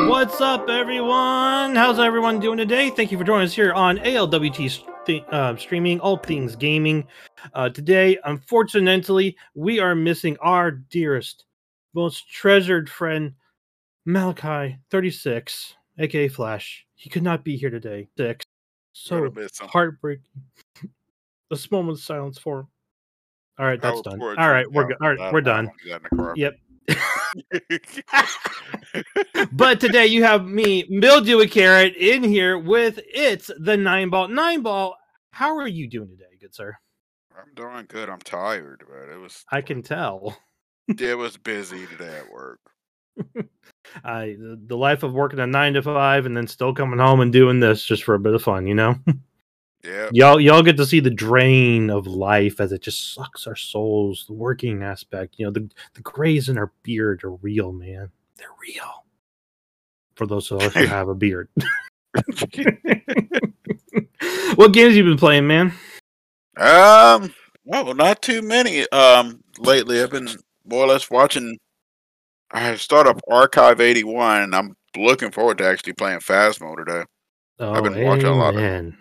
What's up, everyone? How's everyone doing today? Thank you for joining us here on ALWT Streaming, All Things Gaming. Today, unfortunately, we are missing our dearest, most treasured friend, Malachi36, aka Flash. He could not be here today. So heartbreaking. This moment of silence for him. All right, that's done. All right, we're good. All right, we're done. Yep. But today you have me, Mildew Carrot, in here with It's the Nine Ball. Nine Ball, how are you doing today, good sir? I'm doing good. I'm tired, but it was. I can tell. It was busy today at work. The life of working a 9 to 5 and then still coming home and doing this just for a bit of fun, you know? Yeah. Y'all get to see the drain of life as it just sucks our souls. The working aspect, you know, the grays in our beard are real, man. They're real. For those of us who have a beard. What games have you been playing, man? Well, not too many. Lately I've been more or less watching. I started up Archive 81, and I'm looking forward to actually playing Phasmo today. Oh, I've been watching a lot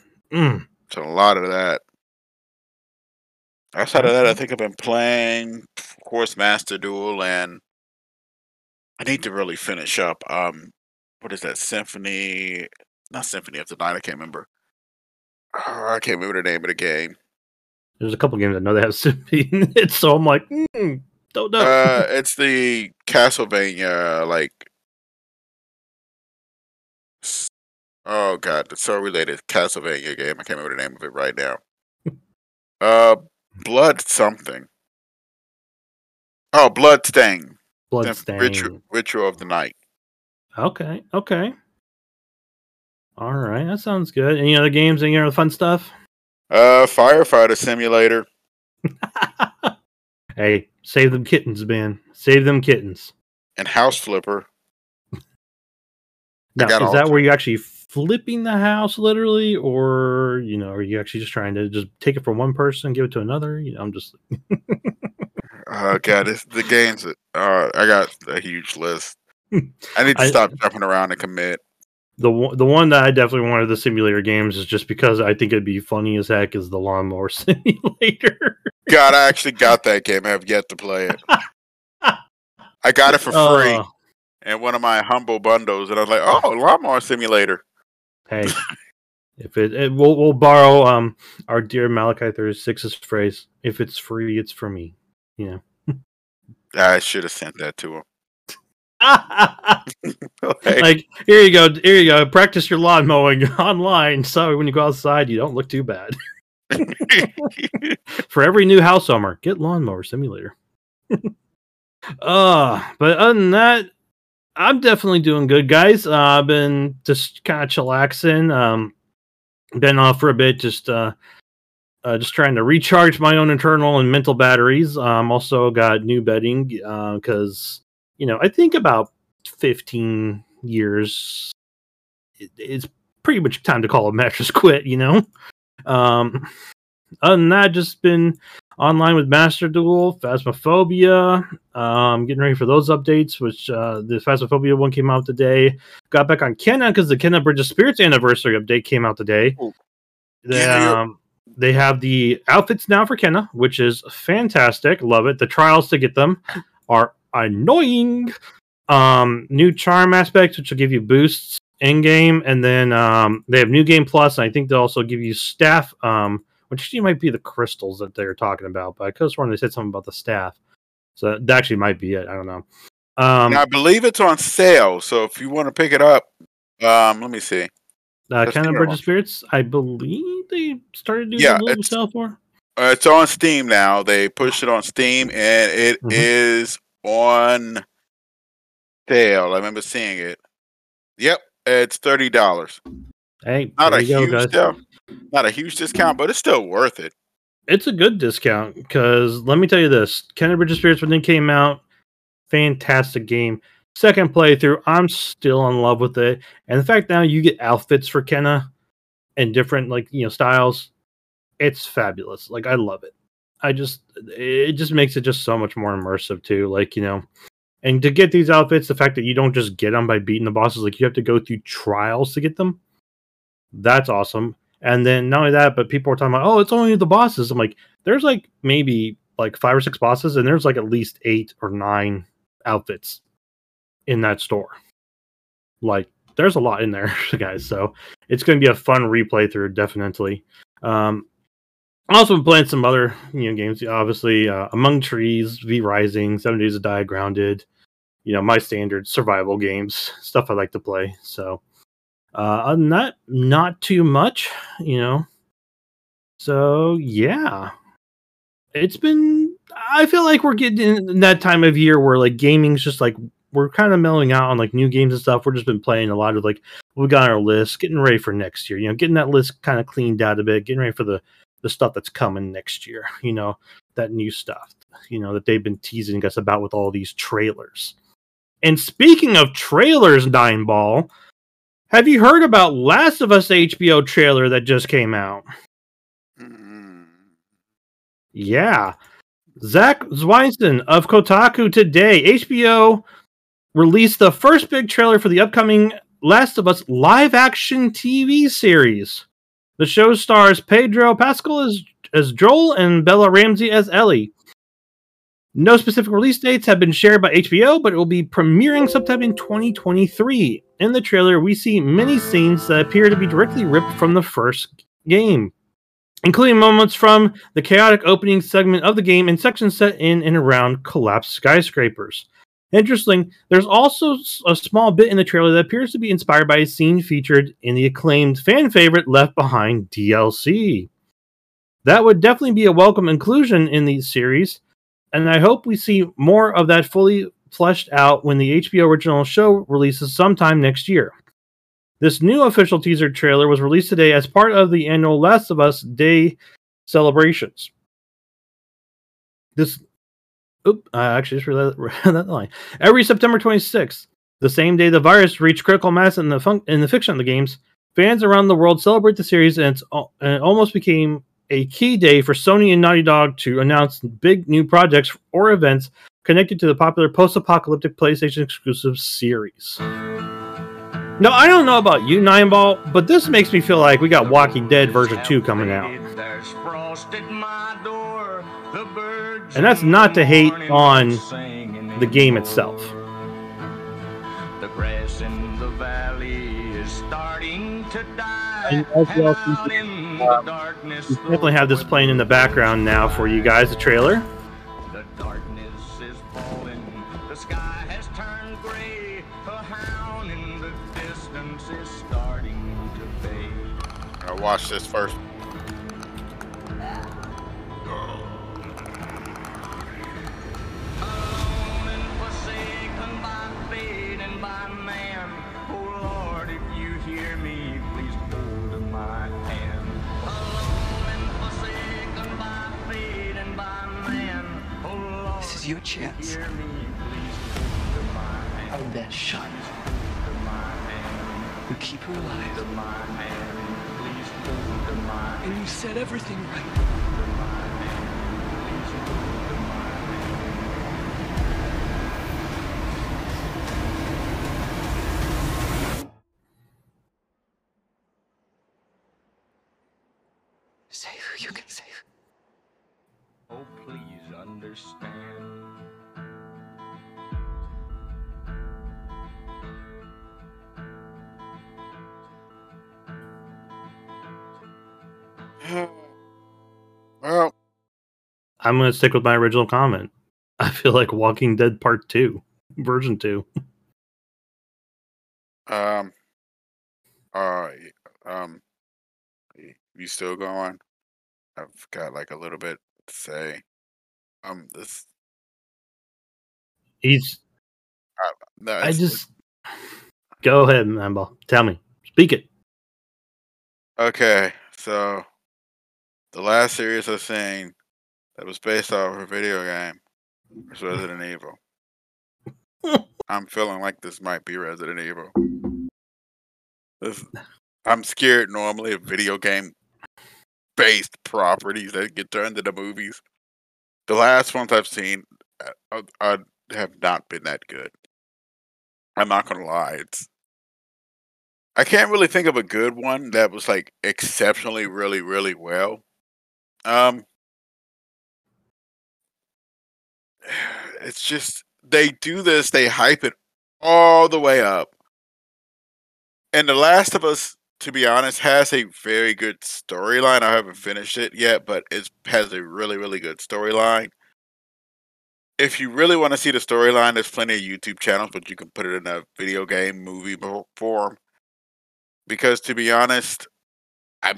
of that. Outside of that, I think I've been playing, of course, Master Duel, and I need to really finish up. What is that? Symphony? Not Symphony of the Night. I can't remember. I can't remember the name of the game. There's a couple games I know that have Symphony in it, so I'm like, don't know. It's the Castlevania, like. Oh god, it's so related Castlevania game. I can't remember the name of it right now. Blood something. Oh, Bloodstain. Bloodstain. Ritual of the Night. Okay. All right, that sounds good. Any other games? Any other fun stuff? Firefighter Simulator. Hey, save them kittens, man. Save them kittens. And House Flipper. Now, is that where you're actually flipping the house, literally, or are you actually just trying to just take it from one person and give it to another? I'm just. God, the games. I got a huge list. I need to stop jumping around and commit. The one that I definitely wanted the simulator games is just because I think it'd be funny as heck is the Lawnmower Simulator. God, I actually got that game. I have yet to play it. I got it for free in one of my humble bundles, and I was like, "Oh, Lawnmower Simulator." Hey, if we'll borrow our dear Malachi 36's phrase: "If it's free, it's for me." I should have sent that to him. Like, here you go. Practice your lawn mowing online. So when you go outside, you don't look too bad. For every new house owner, get Lawnmower Simulator. But other than that, I'm definitely doing good, guys. I've been just kind of chillaxing. Been off for a bit, just trying to recharge my own internal and mental batteries. Also got new bedding because I think about 15 years it's pretty much time to call a mattress quit. Other than that, just been online with Master Duel, Phasmophobia, getting ready for those updates, which the Phasmophobia one came out today. Got back on Kena because the Kena Bridge of Spirits anniversary update came out today. They have the outfits now for Kena, which is fantastic. Love it. The trials to get them are annoying. New charm aspects, which will give you boosts in game, and then they have new game plus, and I think they'll also give you staff, which actually might be the crystals that they're talking about. But I could have sworn they said something about the staff, so that actually might be it. I don't know. Now, I believe it's on sale, so if you want to pick it up, let me see. Kind of Bridge of Spirits, I believe they started doing a little sale for. It's on Steam now. They pushed it on Steam, and it is on sale. I remember seeing it. Yep, it's $30. Hey, not a huge discount, but it's still worth it. It's a good discount because let me tell you this: Kena Bridge of Spirits when it came out, fantastic game. Second playthrough, I'm still in love with it, and the fact now you get outfits for Kena and different styles, it's fabulous. Like, I love it. It just makes it just so much more immersive too. Like, And to get these outfits, the fact that you don't just get them by beating the bosses, like you have to go through trials to get them. That's awesome. And then not only that, but people are talking about, oh, it's only the bosses. I'm like, there's like maybe like 5 or 6 bosses, and there's like at least 8 or 9 outfits in that store. Like, there's a lot in there, guys. So it's going to be a fun replay through, definitely. I've also been playing some other games. Obviously, Among Trees, V Rising, 7 Days to Die, Grounded. My standard survival games, stuff I like to play. So, other than that, not too much. So yeah, it's been. I feel like we're getting in that time of year where like gaming's just like we're kind of mellowing out on like new games and stuff. We're just been playing a lot of like we got on our list, getting ready for next year. Getting that list kind of cleaned out a bit, getting ready for the stuff that's coming next year. That new stuff. That they've been teasing us about with all these trailers. And speaking of trailers, Nine Ball, have you heard about Last of Us HBO trailer that just came out? Yeah. Zach Zweizen of Kotaku today. HBO released the first big trailer for the upcoming Last of Us live-action TV series. The show stars Pedro Pascal as Joel and Bella Ramsey as Ellie. No specific release dates have been shared by HBO, but it will be premiering sometime in 2023. In the trailer, we see many scenes that appear to be directly ripped from the first game, including moments from the chaotic opening segment of the game and sections set in and around collapsed skyscrapers. Interesting, there's also a small bit in the trailer that appears to be inspired by a scene featured in the acclaimed fan favorite Left Behind DLC. That would definitely be a welcome inclusion in the series, and I hope we see more of that fully fleshed out when the HBO original show releases sometime next year. This new official teaser trailer was released today as part of the annual Last of Us Day celebrations. I actually just read that line. Every September 26th, the same day the virus reached critical mass in the fiction of the games, fans around the world celebrate the series, and it almost became a key day for Sony and Naughty Dog to announce big new projects or events connected to the popular post-apocalyptic PlayStation exclusive series. Now, I don't know about you, Nine Ball, but this makes me feel like we got Walking Dead version 2 coming out. And that's not to hate on the game itself. The grass in the valley is starting to die. We definitely have this playing in the background now for you guys, the trailer. The darkness is falling. The sky has turned gray. A hound in the distance is starting to fade. I'll watch this first. Your chance. Our best shot. We keep her alive. And you set everything right. Save who you can save. Oh, please understand. Well, I'm going to stick with my original comment. I feel like Walking Dead Part 2, version 2. You still going? I've got like a little bit to say. Go ahead, Mambal. Tell me. Speak it. Okay, so the last series I've seen that was based off of a video game was Resident Evil. I'm feeling like this might be Resident Evil. I'm scared normally of video game based properties that get turned into movies. The last ones I've seen, have not been that good. I'm not gonna lie. I can't really think of a good one that was like exceptionally really, really well. Um it's just they do this, they hype it all the way up. And The Last of Us, to be honest, has a very good storyline. I haven't finished it yet, but it has a really, really good storyline. If you really want to see the storyline, there's plenty of YouTube channels, but you can put it in a video game movie form. Because to be honest, I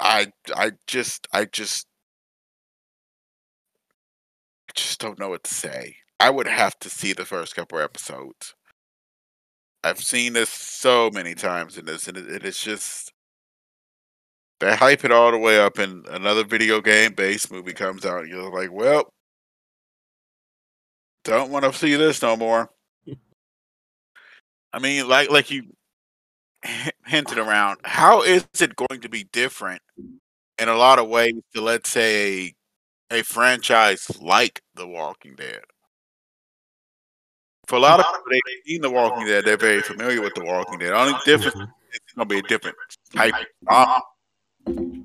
I just don't know what to say. I would have to see the first couple episodes. I've seen this so many times in this, and it's just they hype it all the way up, and another video game based movie comes out, and you're like, well, don't want to see this no more. I mean, like you hinted around, how is it going to be different in a lot of ways to, let's say, a franchise like The Walking Dead? For a lot of people, they've seen The Walking Dead, they're very familiar with The Walking Dead. The only difference is it's going to be a different type of zombie,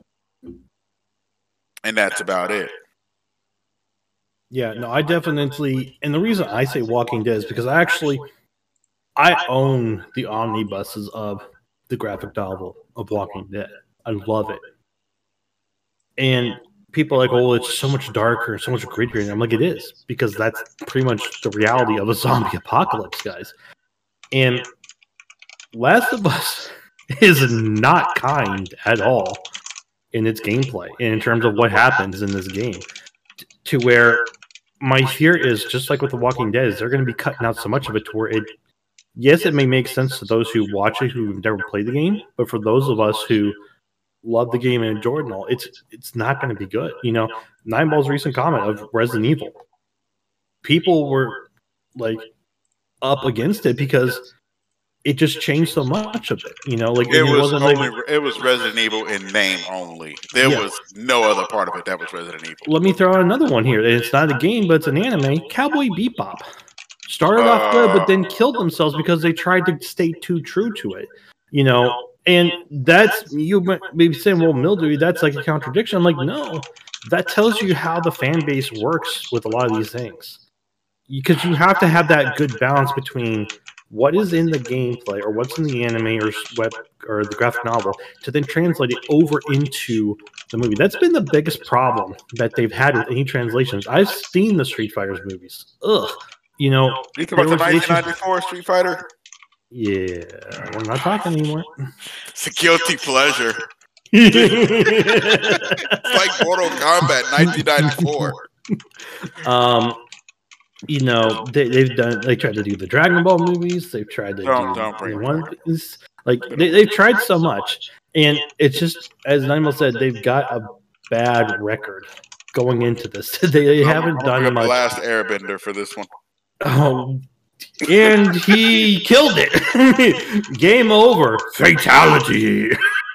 and that's about it. Yeah, no, I definitely, and the reason I say Walking Dead is because I own the omnibuses of the graphic novel of Walking Dead. I love it. And people are like, oh, it's so much darker, so much grittier. And I'm like, it is, because that's pretty much the reality of a zombie apocalypse, guys. And Last of Us is not kind at all in its gameplay and in terms of what happens in this game. To where my fear is, just like with The Walking Dead, is they're going to be cutting out so much of it to where yes, it may make sense to those who watch it who've never played the game, but for those of us who love the game and enjoy it and all, it's not going to be good. You know, Nine Ball's recent comment of Resident Evil, people were like up against it because it just changed so much of it. You know, like It was was Resident Evil in name only. There was no other part of it that was Resident Evil. Let me throw out another one here. It's not a game, but it's an anime. Cowboy Bebop started off good, but then killed themselves because they tried to stay too true to it. You know, and that's, you might be saying, well, Mildew, that's like a contradiction. I'm like, no, that tells you how the fan base works with a lot of these things. Because you have to have that good balance between what is in the gameplay or what's in the anime or the graphic novel to then translate it over into the movie. That's been the biggest problem that they've had with any translations. I've seen the Street Fighters movies. Ugh. You know, you talking about the 1994 Street Fighter? Yeah, we're not talking anymore. It's a guilty pleasure. It's like Mortal Kombat 1994. You know, they tried to do the Dragon Ball movies. They've tried to do One Piece. Like they've tried so much, and it's just, as Nigel said, they've got a bad record going into this. They haven't done much. The last Airbender for this one. Oh, and he killed it. Game over. Fatality.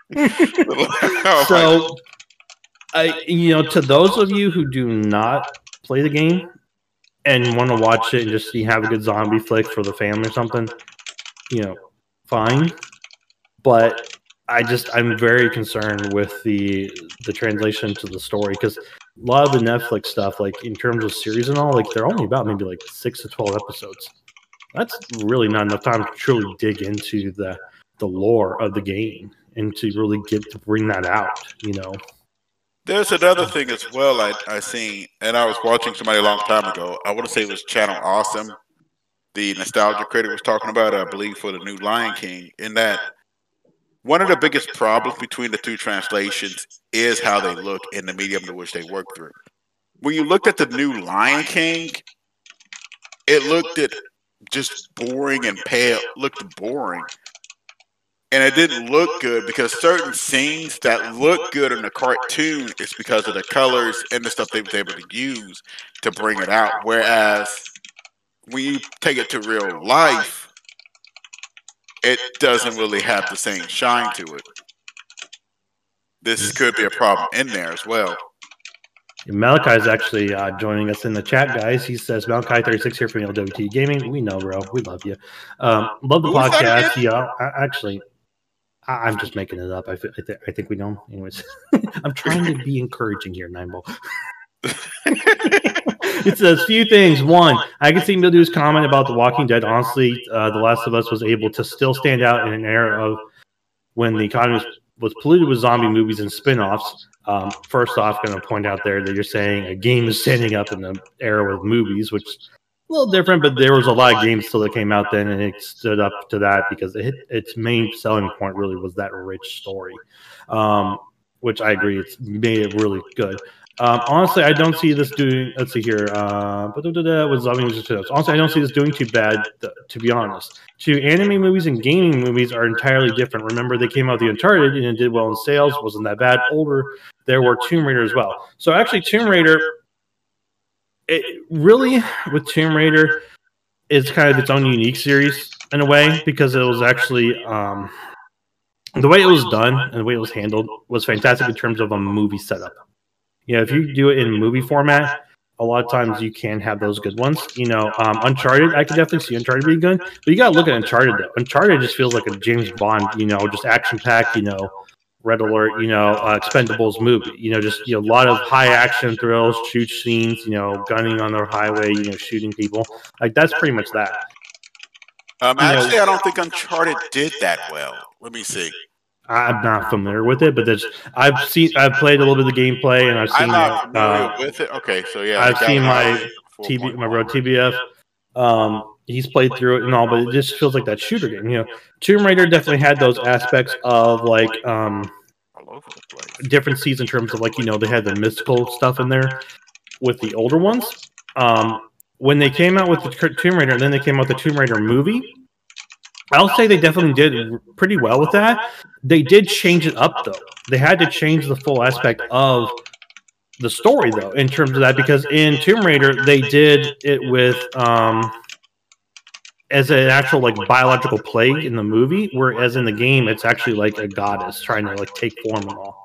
So, you know, to those of you who do not play the game and want to watch it and just have a good zombie flick for the family or something, you know, fine. But I'm very concerned with the translation to the story, because a lot of the Netflix stuff, like in terms of series and all, like they're only about maybe like 6 to 12 episodes. That's really not enough time to truly dig into the lore of the game and to really bring that out, you know. There's another thing as well I seen, and I was watching somebody a long time ago. I want to say it was Channel Awesome. The nostalgia critic was talking about it, I believe, for the new Lion King, in that one of the biggest problems between the two translations is how they look in the medium to which they work through. When you looked at the new Lion King, it looked at just boring and pale, looked boring. And it didn't look good because certain scenes that look good in the cartoon is because of the colors and the stuff they were able to use to bring it out. Whereas when you take it to real life, it doesn't really have the same shine to it. This could be a problem in there as well. Malachi is actually joining us in the chat, guys. He says, Malachi 36 here from LWT Gaming. We know, bro. We love you. Love the Who was that podcast. Yeah, I'm just making it up. I think we know. Anyways, I'm trying to be encouraging here, Nineball. It says few things. One, I can see Mildu's comment about The Walking Dead. Honestly, The Last of Us was able to still stand out in an era of when the economy was polluted with zombie movies and spin-offs. First off, going to point out there that you're saying a game is standing up in the era with movies, which is a little different, but there was a lot of games still that came out then, and it stood up to that because its main selling point really was that rich story, which I agree, it's made it really good. Honestly, I don't see this doing. Let's see here. With zombie movies. Honestly, I don't see this doing too bad. To be honest, anime movies and gaming movies are entirely different. Remember, they came out with the Uncharted and it did well in sales. Wasn't that bad? Older, there were Tomb Raider as well. So actually, Tomb Raider, with Tomb Raider, is kind of its own unique series in a way because it was actually the way it was done and the way it was handled was fantastic in terms of a movie setup. If you do it in movie format, a lot of times you can have those good ones. Uncharted, I can definitely see Uncharted being good, but you got to look at Uncharted though. Uncharted just feels like a James Bond, just action-packed, Red Alert, Expendables movie. Just a lot of high action thrills, shoot scenes, gunning on the highway, shooting people. Like that's pretty much that. Actually, I don't think Uncharted did that well. Let me see. I'm not familiar with it, but I've played a little bit of the gameplay, and I've seen. I'm not familiar with it. Okay, so yeah, I've seen my bro TBF. He's played through it and all, but it just feels like that shooter game. Tomb Raider definitely had those aspects of like different scenes in terms of like they had the mystical stuff in there with the older ones. When they came out with the Tomb Raider, and then they came out with the Tomb Raider movie. I'll say they definitely did pretty well with that. They did change it up, though. They had to change the full aspect of the story, though, in terms of that, because in Tomb Raider, they did it with as an actual like biological plague in the movie, whereas in the game, it's actually like a goddess trying to like take form and all.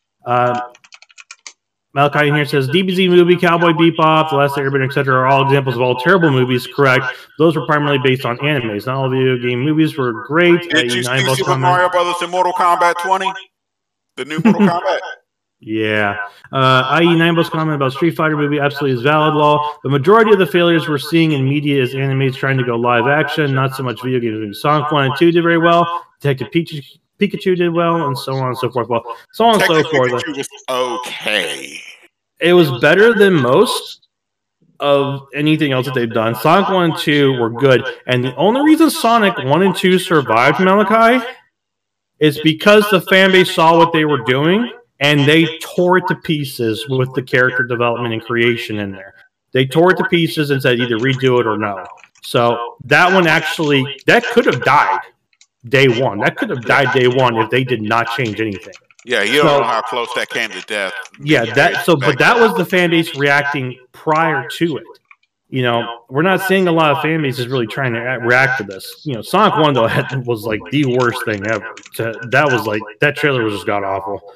Malachi in here says, DBZ movie, Cowboy Bebop, The Last Airbender, etc. are all examples of all terrible movies. Correct. Those were primarily based on animes. Not all video game movies were great. Did you see Super Mario Brothers in Mortal Kombat 20? The new Mortal Kombat? Yeah. I.e. Ninebull's comment about Street Fighter movie absolutely is valid law. The majority of the failures we're seeing in media is animes trying to go live action, not so much video games. Sonic 1 and 2 did very well. Detective Pikachu did well, and so on and so forth. Well, so on and so forth. Pikachu was okay. It was better than most of anything else that they've done. Sonic 1 and 2 were good, and the only reason Sonic 1 and 2 survived, Malachi, is because the fan base saw what they were doing, and they tore it to pieces with the character development and creation in there. They tore it to pieces and said either redo it or no. So that one actually, that could have died day one. That could have died day one if they did not change anything. Yeah, you don't know how close that came to death. Yeah, but that was the fan base reacting prior to it. We're not seeing a lot of fan bases really trying to react to this. Sonic 1 though was like the worst thing ever. That was like that trailer was just god awful.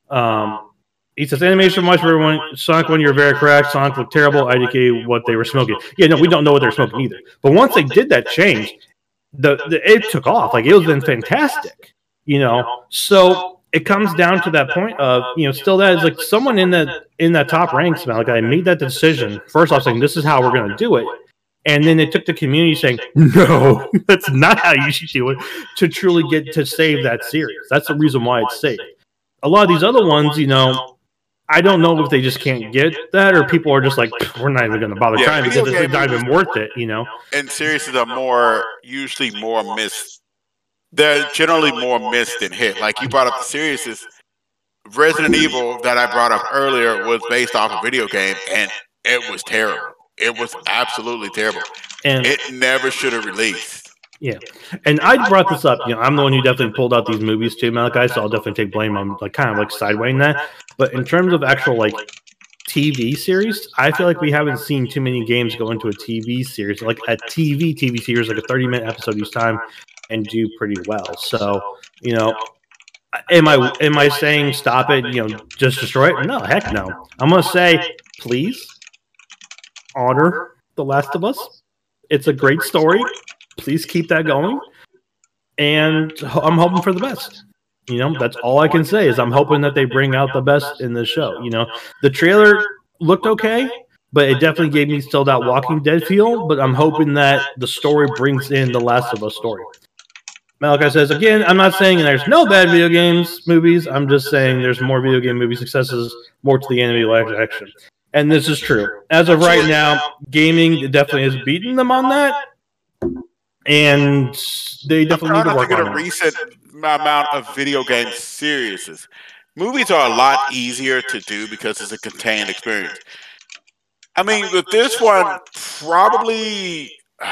He says animation much for everyone. Sonic 1, you're very correct. Sonic looked terrible. IDK what they were smoking. Yeah, no, we don't know what they're smoking either. But once they did that change, it took off. Like it was been fantastic. So it comes down to that point of still that is like someone in that top ranks, Malachi, made that decision first off saying this is how we're going to do it, and then they took the community saying no, that's not how you should do it to truly get to save that series. That's the reason why it's saved. A lot of these other ones, I don't know if they just can't get that or people are just like we're not even going to bother trying because it's not even worth it. And series are usually more missed. They're generally more missed than hit. Like you brought up the series, Resident Evil that I brought up earlier was based off a video game, and it was terrible. It was absolutely terrible. And it never should have released. Yeah, and I brought this up. I'm the one who definitely pulled out these movies too, Malachi. So I'll definitely take blame on kind of sidewaying that. But in terms of actual TV series, I feel like we haven't seen too many games go into a TV series, like a TV series, like a 30-minute episode each time, and do pretty well. So Am I saying stop it? Just destroy it? No, heck no. I'm gonna say, please honor The Last of Us. It's a great story. Please keep that going. And I'm hoping for the best. That's all I can say is I'm hoping that they bring out the best in this show. The trailer looked okay, but it definitely gave me still that Walking Dead feel. But I'm hoping that the story brings in the Last of Us story. Malachi says, again, I'm not saying there's no bad video games movies. I'm just saying there's more video game movie successes, more to the anime live action. And this is true. As of right now, gaming definitely has beaten them on that. And they definitely need to work on it. A recent amount of video game series. Movies are a lot easier to do because it's a contained experience. I mean, with this one, probably...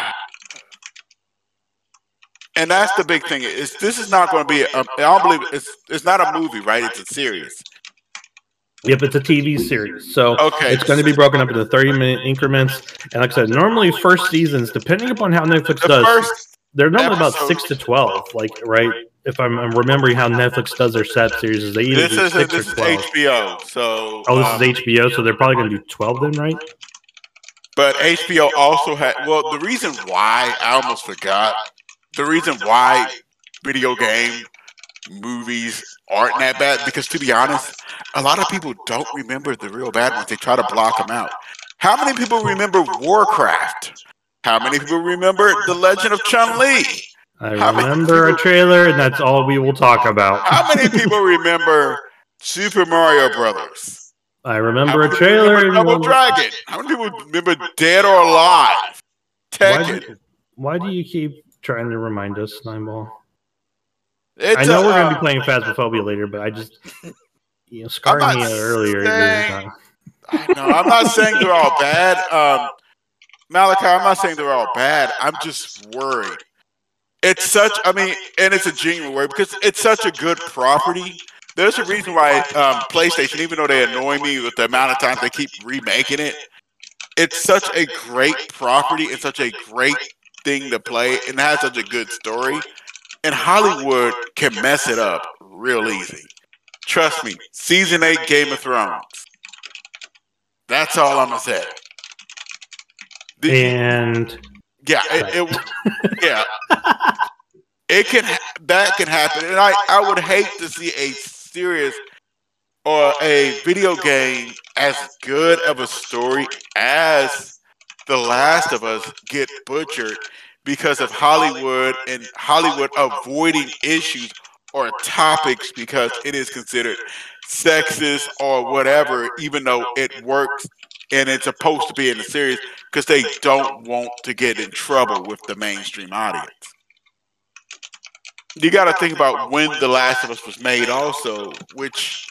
And that's the big thing. This is not going to be... I don't believe it's not a movie, right? It's a series. Yep, it's a TV series. So it's going to be broken up into 30-minute increments. And like I said, normally first seasons, depending upon how Netflix does, they're normally about 6 to 12. Like, right? If I'm remembering how Netflix does their set series, they either do 6 or 12. This is HBO. So this is HBO, so they're probably going to do 12 then, right? But HBO also had... Well, the reason why, I almost forgot, the reason why video game movies aren't that bad, because to be honest, a lot of people don't remember the real bad ones. They try to block them out. How many people remember Warcraft? How many people remember The Legend of Chun-Li? I remember a trailer, and that's all we will talk about. How many people remember Super Mario Brothers? I remember a trailer. Double Dragon. How many people remember Dead or Alive? Tekken. Why do you keep trying to remind us, Nineball? I know we're going to be playing Phasmophobia later, but I just, scarring me earlier. I know. I'm not saying they're all bad. Malachi, I'm not saying they're all bad. I'm just worried. It's such, and it's a genuine worry because it's such a good property. There's a reason why PlayStation, even though they annoy me with the amount of times they keep remaking it, it's such a great property and such a great thing to play and has such a good story. And Hollywood can mess it up real easy. Trust me, Season 8 Game of Thrones. That's all I'm going to say. That can happen. And I would hate to see a series or a video game as good of a story as The Last of Us get butchered because of Hollywood and Hollywood avoiding issues or topics because it is considered sexist or whatever, even though it works and it's supposed to be in the series because they don't want to get in trouble with the mainstream audience. You got to think about when The Last of Us was made also, which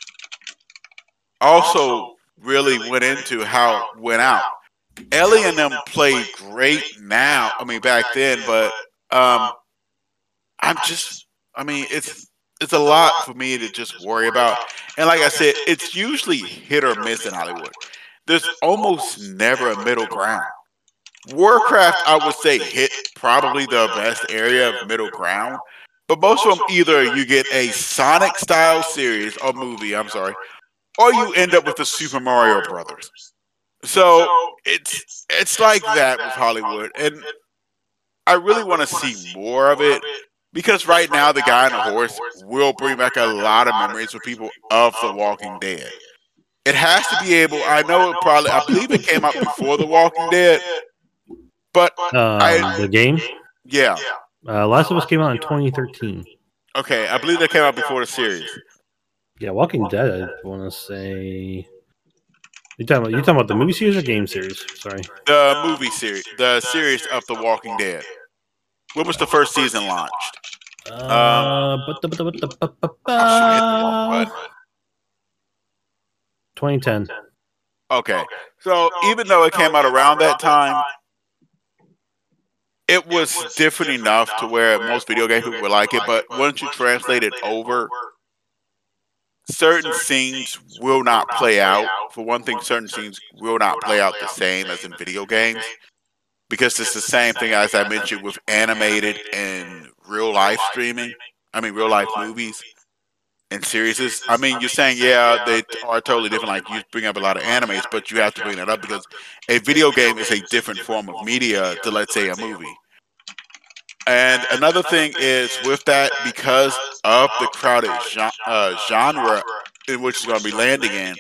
also really went into how it went out. Ellie and them played great now. Back then, but it's a lot for me to just worry about. And like I said, it's usually hit or miss in Hollywood. There's almost never a middle ground. Warcraft, I would say, hit probably the best area of middle ground. But most of them, either you get a Sonic-style series or movie, or you end up with the Super Mario Brothers. So it's like that with Hollywood, and I really want to see more of it because right now the guy on the horse will bring back a lot of memories for people of The Walking Dead. It has to be able. I believe it came out before The Walking Dead, but the game, yeah. Last of Us came out in 2013. Okay, I believe that came out before the series. Yeah, Walking Dead. I want to say. You talking about the movie series or game series? Sorry. The movie series. The series of The Walking Dead. When was the first season launched? 2010. Okay. So even though it came out around that time, it was different enough to where most video game people would like it, but once you translate it over, certain scenes will not play out. For one thing, certain scenes will not play out the same as in video games because it's the same thing as I mentioned with animated and real life streaming. Real life movies. and series. I mean, you're saying, yeah, they are totally different. Like, you bring up a lot of animes, but you have to bring that up because a video game is a different form of media to, let's say, a movie. And another thing is with that, because of the crowded genre in which it's going to be landing in,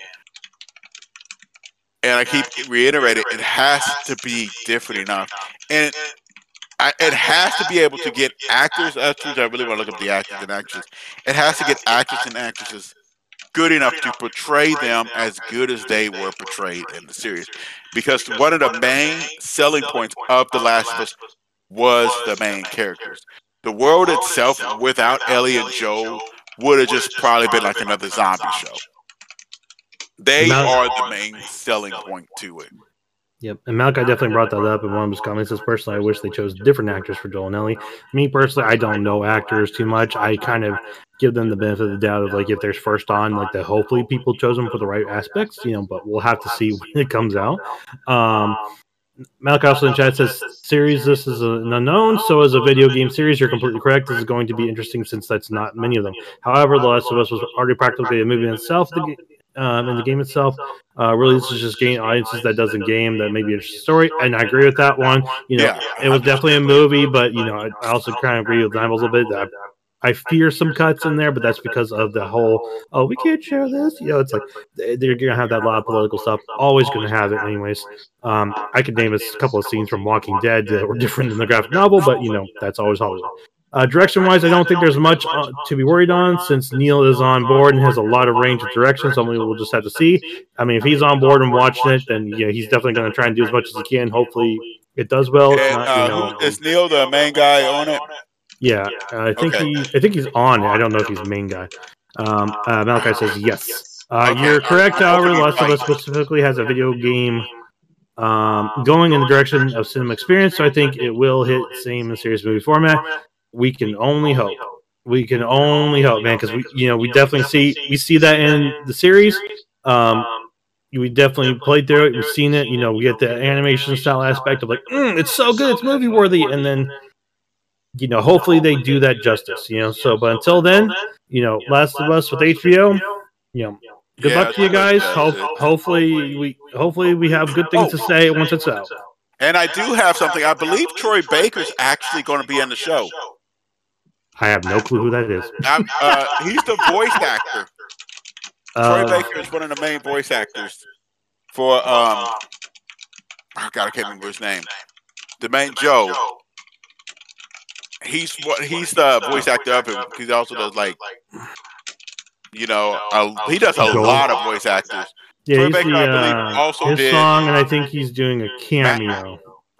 and I keep reiterating, it has to be different enough. And it has to be able to get actors. I really want to look up the actors and actresses. It has to get actors and actresses good enough to portray them as good as they were portrayed in the series. Because one of the main selling points of The Last of Us was the main characters. The world itself, without Ellie and Joel, would have just probably been like another zombie show. They are the main selling point to it. Yep, and Malachi definitely brought that up in one of his comments. Says, personally, I wish they chose different actors for Joel and Ellie. Me personally, I don't know actors too much. I kind of give them the benefit of the doubt of, like, if there's first on, like, that hopefully people chose them for the right aspects, you know, but we'll have to see when it comes out. Malachi also in chat says, series, this is an unknown, so as a video game series, you're completely correct. This is going to be interesting since that's not many of them. However, The Last of Us was already practically a movie in itself. In the game itself, really, this is just gain audiences that does in game that may be an interesting story, and I agree with that one. You know, it was definitely a movie, but you know, I also kind of agree with them a little bit that I fear some cuts in there, but that's because of the whole, oh, we can't share this. You know, it's like they're gonna have that lot of political stuff. Always gonna have it, anyways. I could name a couple of scenes from Walking Dead that were different than the graphic novel, but you know, that's always Hollywood. Direction-wise, I don't think there's much to be worried on since Neil is on board and has a lot of range of direction, so we'll just have to see. I mean, if he's on board and watching it, then yeah, he's definitely going to try and do as much as he can. Hopefully it does well. And, is Neil the main guy on it? Yeah, I think he's on it. I don't know if he's the main guy. Malachi says yes. You're correct, however, The Last of Us specifically has a video game going in the direction of cinema experience, so I think it will hit same in the series movie format. We can only hope. We can only hope, man, because we definitely see that in the series. We definitely played through it. We've seen it. You know, we get the animation style aspect of like, it's so good, it's movie worthy, and then hopefully they do that justice. So, but until then, Last of Us with HBO. Good luck to you guys. Hopefully we have good things to say once it's out. And I do have something. I believe Troy Baker's actually going to be in the show. I have no clue who that is. He's the voice actor. Troy Baker is one of the main voice actors for oh God, I can't remember his name. The main Joe. He's the voice actor of him. He also does he does a lot of voice actors. Yeah, Troy he's Baker, I believe, also his did song, and I think he's doing a cameo.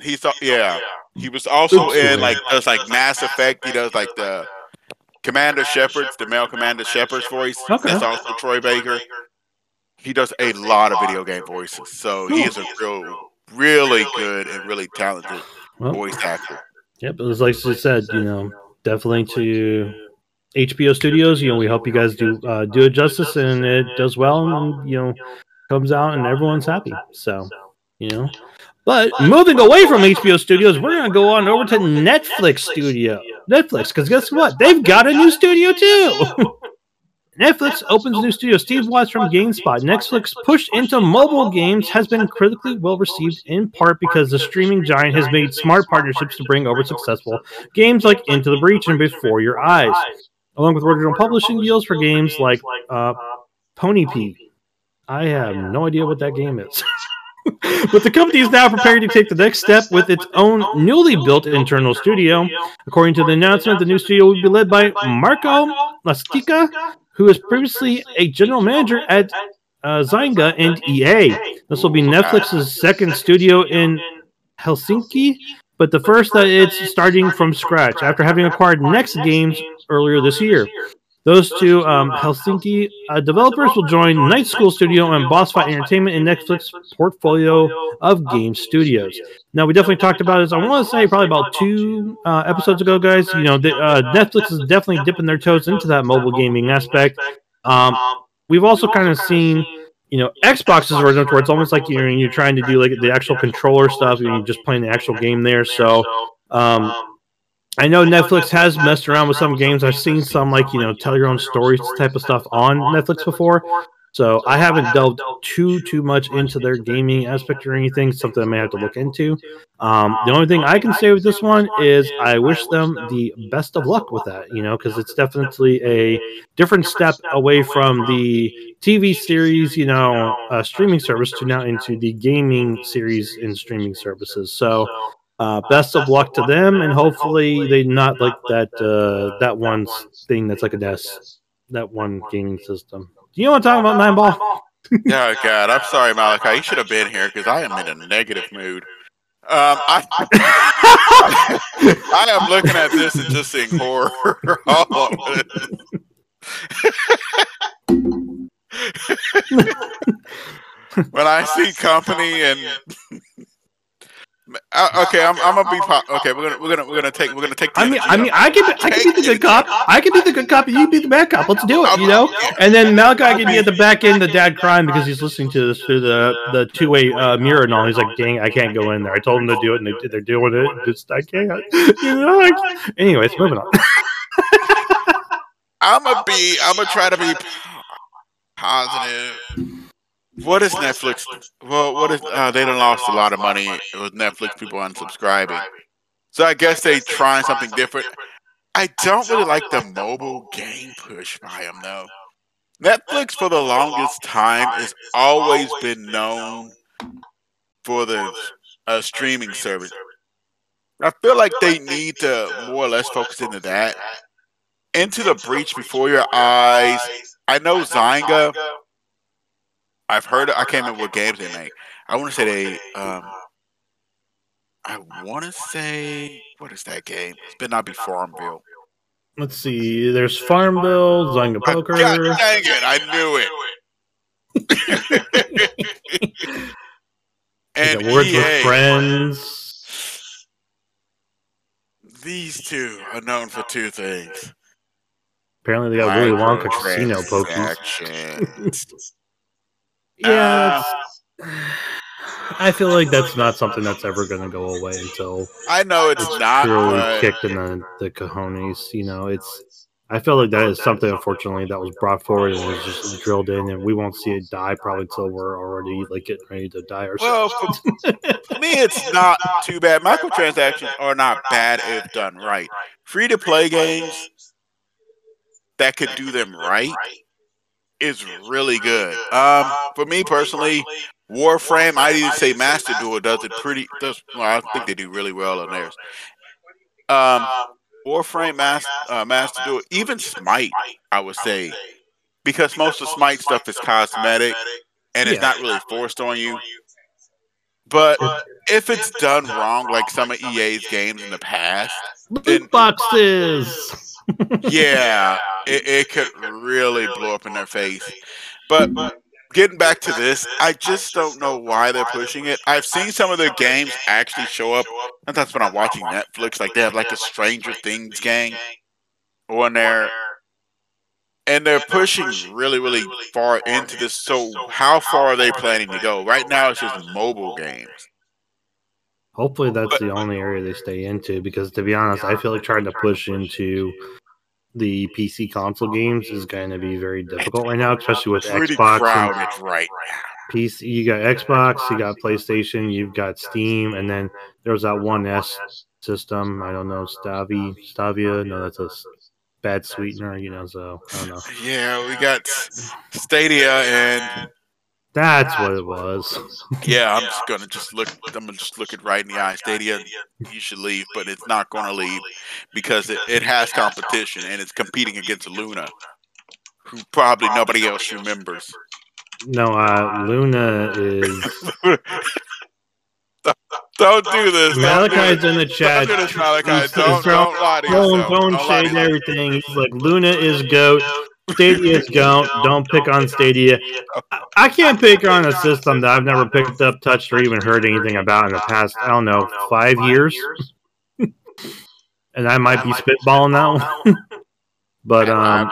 He was also in does Mass Effect. He does the Commander Shepard's, the male Commander Shepard's voice. Okay. That's also Troy Baker. He does a lot of video game voices, so he is a really good and really talented voice actor. Yep, it was like you said, definitely to HBO Studios. We hope you guys do it justice and it does well, and comes out and everyone's happy. So, But moving away from HBO Studios, we're going to go on over to Netflix, because guess what? They've got a new studio too. Netflix opens a new studio. Steve Watts from GameSpot. Netflix push into mobile games has been critically well received, in part because the streaming giant has made smart partnerships to bring over successful games like Into the Breach and Before Your Eyes, along with original publishing deals for games like Pony P. I have no idea what that game is. But the company is now preparing to take the next step with its own newly built internal studio. According to the announcement, the new studio will be led by Marco Lastica, who was previously a general manager at Zynga and EA. This will be Netflix's second studio in Helsinki, but the first that it's starting from scratch after having acquired Next Games earlier this year. Those two Helsinki developers will join Night School Studio and Boss Fight Entertainment in Netflix portfolio of game studios. Now, we definitely talked about this, I want to say, probably about 2 episodes ago, guys. Netflix is definitely dipping their toes into that mobile gaming aspect. We've also kind of seen, Xbox's version where it's almost like you're trying to do the actual controller stuff and you're just playing the actual game there. So, I know Netflix has messed around with some games. I've seen some like tell your own stories type of stuff on Netflix before. So I haven't delved too much into their gaming aspect or anything. Something I may have to look into. The only thing I can say with this one is I wish them the best of luck with that. Because it's definitely a different step away from the TV series, streaming service to now into the gaming series and streaming services. So. Best of luck to them, and hopefully they not like that one thing that's like a NES, that one gaming system. Do you want to talk about Nine Ball? Oh God, I'm sorry, Malachi. You should have been here because I am in a negative mood. I am looking at this and just seeing horror all over it. When I see company and okay, I'm gonna be okay. We're gonna take. I can be the good cop. I can be the good cop. You be the bad cop. Let's do it. And then Malachi can be at the back end, the dad crying because he's listening to this through the two-way mirror and all. He's like, "Dang, I can't go in there. I told him to do it, and they're doing it. Just I can't." Anyways, moving on. I'm gonna try to be positive. What is Netflix? Well, what is they done lost a lot of money with Netflix people unsubscribing. So I guess they trying something different. I don't really like the mobile game push by them though. Netflix for the longest time has always been known for the streaming service. I feel like they need to more or less focus into that. Into the Breach Before Your Eyes. I know Zynga. I've heard. I can't remember what games they make. I want to say they. I want to say what is that game? It better not be Farmville. Let's see. There's Farmville, Zynga Poker. God dang it! I knew it. And Words with Friends. These two are known for two things. Apparently, they got Willy Wonka casino pokies. Yeah, I feel like that's not something that's ever going to go away until I know it's not really kicked in the cojones. I feel like that is something, unfortunately, that was brought forward and was just drilled in, and we won't see it die probably until we're already getting ready to die ourselves. Well, for me, it's not too bad. Microtransactions are not bad if done right. Free-to-play games that could do them right is really good. For me personally, Warframe, I'd even say Master Duel does it I think they do really well on theirs. Warframe, Master Duel, even Smite, I would say, because most of Smite stuff is cosmetic and it's not really forced on you. But if it's done wrong, like some of EA's games in the past, loot boxes. Yeah, it could really blow up in their face. But getting back to this, I just don't know why they're pushing it. I've seen some of their games actually show up. And that's when I'm watching Netflix. Like they have like a Stranger Things game on there. And they're pushing really, really far into this. So how far are they planning to go? Right now it's just mobile games. Hopefully that's the only area they stay into, because to be honest, I feel like trying to push into the PC console games is going to be very difficult right now, especially with Xbox. Right. PC, you got Xbox, you got PlayStation, you've got Steam, and then there's that One S system. I don't know, Stavia. No, that's a bad sweetener, so I don't know. Yeah, we got Stadia and that's what it was. Yeah, I'm gonna look it right in the eye. Stadia, you should leave, but it's not gonna leave because it has competition and it's competing against Luna, who probably nobody else remembers. No, Luna is. Don't do this. Malachi's in the chat. Don't do this, Malachi. Don't lie to yourself. Don't shade everything. He's like, Luna is GOAT. Stadia is GOAT. Don't pick on Stadia. I can't pick on a system that I've never picked up, touched, or even heard anything about in the past, 5 years. And I might be spitballing that one. But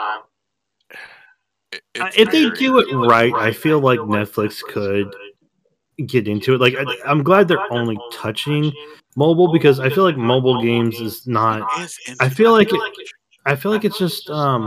if they do it right, I feel like Netflix could get into it. Like, I'm glad they're only touching mobile, because I feel like mobile games is not. I feel like it's just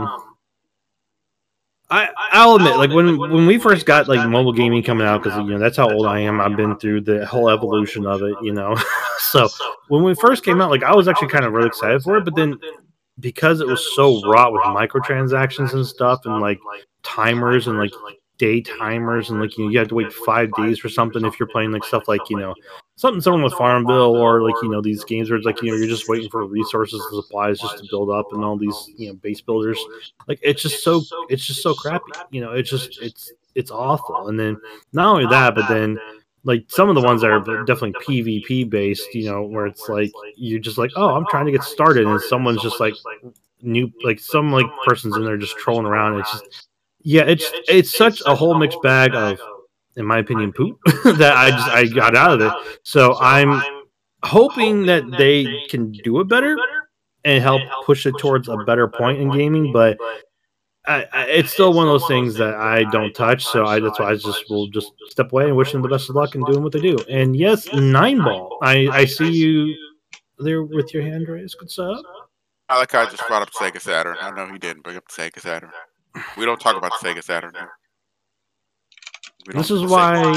I'll admit, like when we first got like mobile gaming coming out, because that's how old I am. I've been through the whole evolution of it, So when we first came out, like I was actually kind of really excited for it, but then because it was so wrought with microtransactions and stuff, and like timers and like day timers, and like you have to wait 5 days for something if you're playing like stuff like something with Farmville, or like these games where it's like you're just waiting for resources and supplies just to build up, and all these base builders. Like it's just so crappy. It's awful. And then not only that, but then like some of the ones that are definitely PvP based, where it's like you're just like, oh, I'm trying to get started, and someone's just like some like person's in there just trolling around. It's just it's such a whole mixed bag of, in my opinion, poop that I got out of it. So I'm hoping that they can do it better and help push it towards a better point in gaming, but it's still one of those things that I don't touch. So that's why I will just step away and wish them the best of luck in doing what they do. And yes, 9ball, I see you there with your hand raised. What's up? I like how I just brought up Sega Saturn. I know he didn't bring up Sega Saturn. We don't talk about Sega Saturn here. This is why.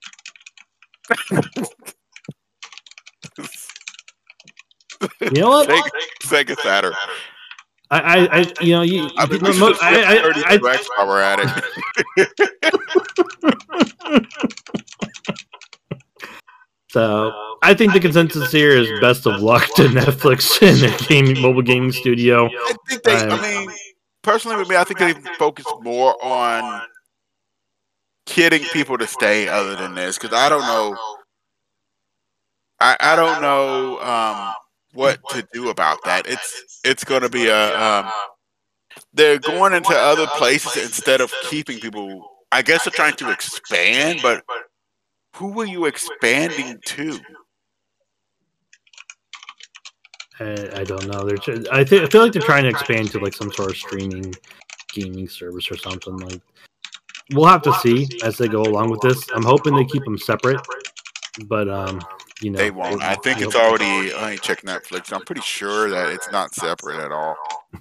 You know what? Sega Saturn. I we're at it. So I think the consensus here is best of luck to Netflix and their mobile gaming studio. I think they. Personally, with me, I think they focus more on getting people to stay. Other than this, because I don't know. I don't know what to do about that. It's going to be they're going into other places instead of keeping people. I guess they're trying to expand, but who are you expanding to? I don't know. I feel like they're trying to expand to like some sort of streaming gaming service or something. Like we'll have to see as they go along with this. I'm hoping they keep them separate, but they won't. I think it's already. I ain't check Netflix. I'm pretty sure that it's not separate at all.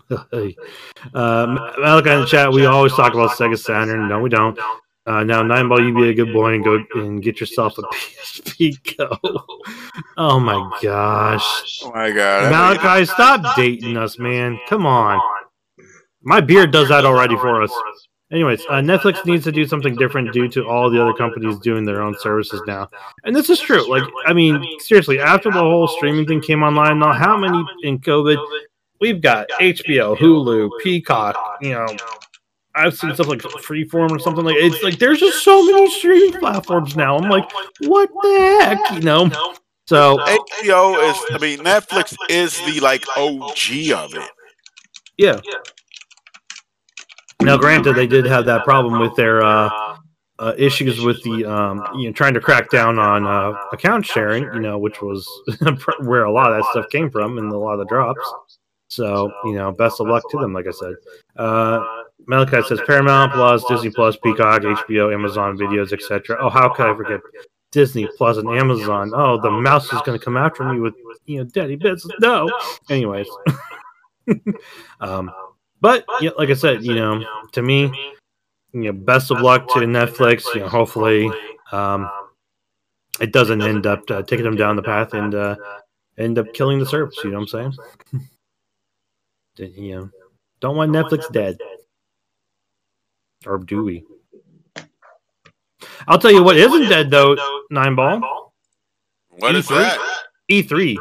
Malik in the chat, we always talk about Sega Saturn. No, we don't. Now, 9ball, you be a good boy and go and get yourself a PSP Go. Oh my gosh! Oh my god! Malachi, stop dating us, man. Come on. My beard does that already for us. Anyways, Netflix needs to do something different due to all the other companies doing their own services now. And this is true. Like, I mean, seriously, after the whole streaming thing came online, now how many in COVID? We've got HBO, Hulu, Peacock, I've seen stuff like Freeform or something like. It's like there's just so many streaming platforms now. I'm like, what the heck, So HBO is. I mean, Netflix is the like OG of it. Yeah. Now, granted, they did have that problem with their issues with the trying to crack down on account sharing, which was where a lot of that stuff came from and a lot of the drops. So, best of luck to them, like I said. Malachi says Paramount Plus, Disney Plus, Peacock, HBO, Amazon Videos, etc. Oh, how could I forget Disney Plus and Amazon? Oh, the mouse is going to come after me with daddy bits. No. Anyways. But like I said, to me, best of luck to Netflix. Hopefully, it doesn't end up taking them down the path and end up killing the service. You know what I'm saying? Don't want Netflix dead. Or do we? I'll tell you what isn't dead though, 9ball. What is that? E3.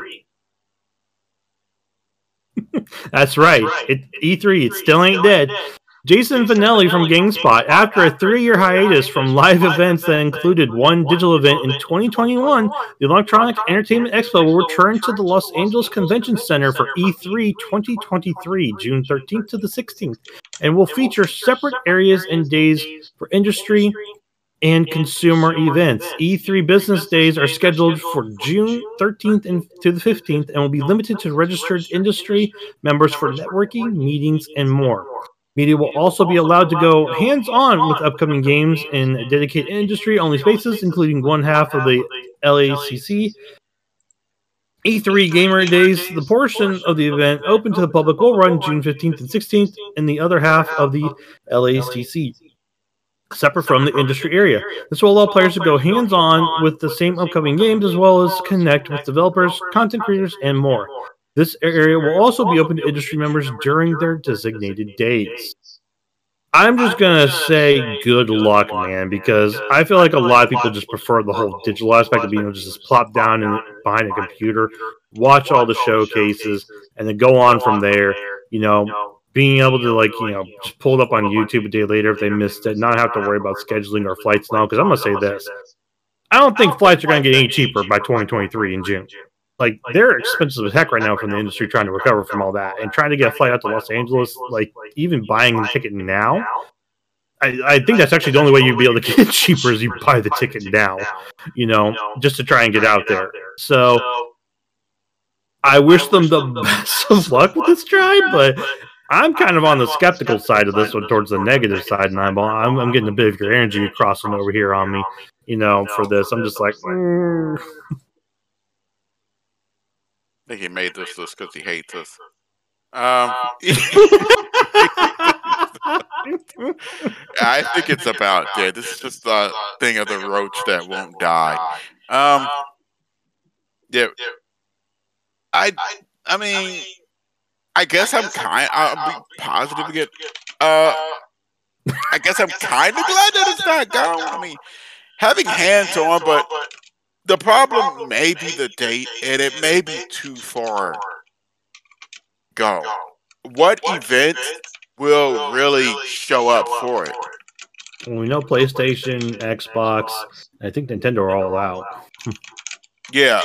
That's right. E3. It still ain't dead. Jason Finelli from GameSpot. After a 3-year hiatus from live events that included one digital event in 2021, the Electronic Entertainment Expo will return to the Los Angeles Convention Center for E3 2023, June 13th to the 16th, and will feature separate areas and days for industry and consumer events. E3 business days are scheduled for June 13th to the 15th and will be limited to registered industry members for networking, meetings, and more. Media will also be allowed to go hands-on with upcoming games in dedicated industry-only spaces, including one half of the LACC E3 Gamer Days, the portion of the event open to the public will run June 15th and 16th in the other half of the LACC, separate from the industry area. This will allow players to go hands-on with the same upcoming games as well as connect with developers, content creators, and more. This area will also be open to industry members during their designated days. I'm just going to say good luck, man, because I feel like a lot of people just prefer the whole digital aspect of being able to just plop down behind a computer, watch all the showcases, and then go on from there. You know, being able to, like, you know, just pull it up on YouTube a day later if they missed it, not have to worry about scheduling or flights and all. Because I'm going to say this. I don't think flights are going to get any cheaper by 2023 in June. Like, they're expensive as heck right now from the industry trying to recover from all that. And trying to get a flight out to Los Angeles, like, even buying the ticket now, I think that's actually the only way you'd be able to get it cheaper is you buy the ticket now, you know, just to try and get out there. So, I wish them the best of luck with this try, but I'm kind of on the skeptical side of this one towards the negative side, and I'm getting a bit of your energy crossing over here on me, you know, for this. I'm just like, I think he made this because he hates us. I think it's about this is just the thing of the roach that won't die. Yeah. I mean, I guess I'll be positive again. I guess I'm kind of glad that it's not gone. I mean, having hands on, but the problem may be the date, and it may be too far go. What event will really show up for it? Well, we know PlayStation, Xbox, I think Nintendo are all out. Yeah.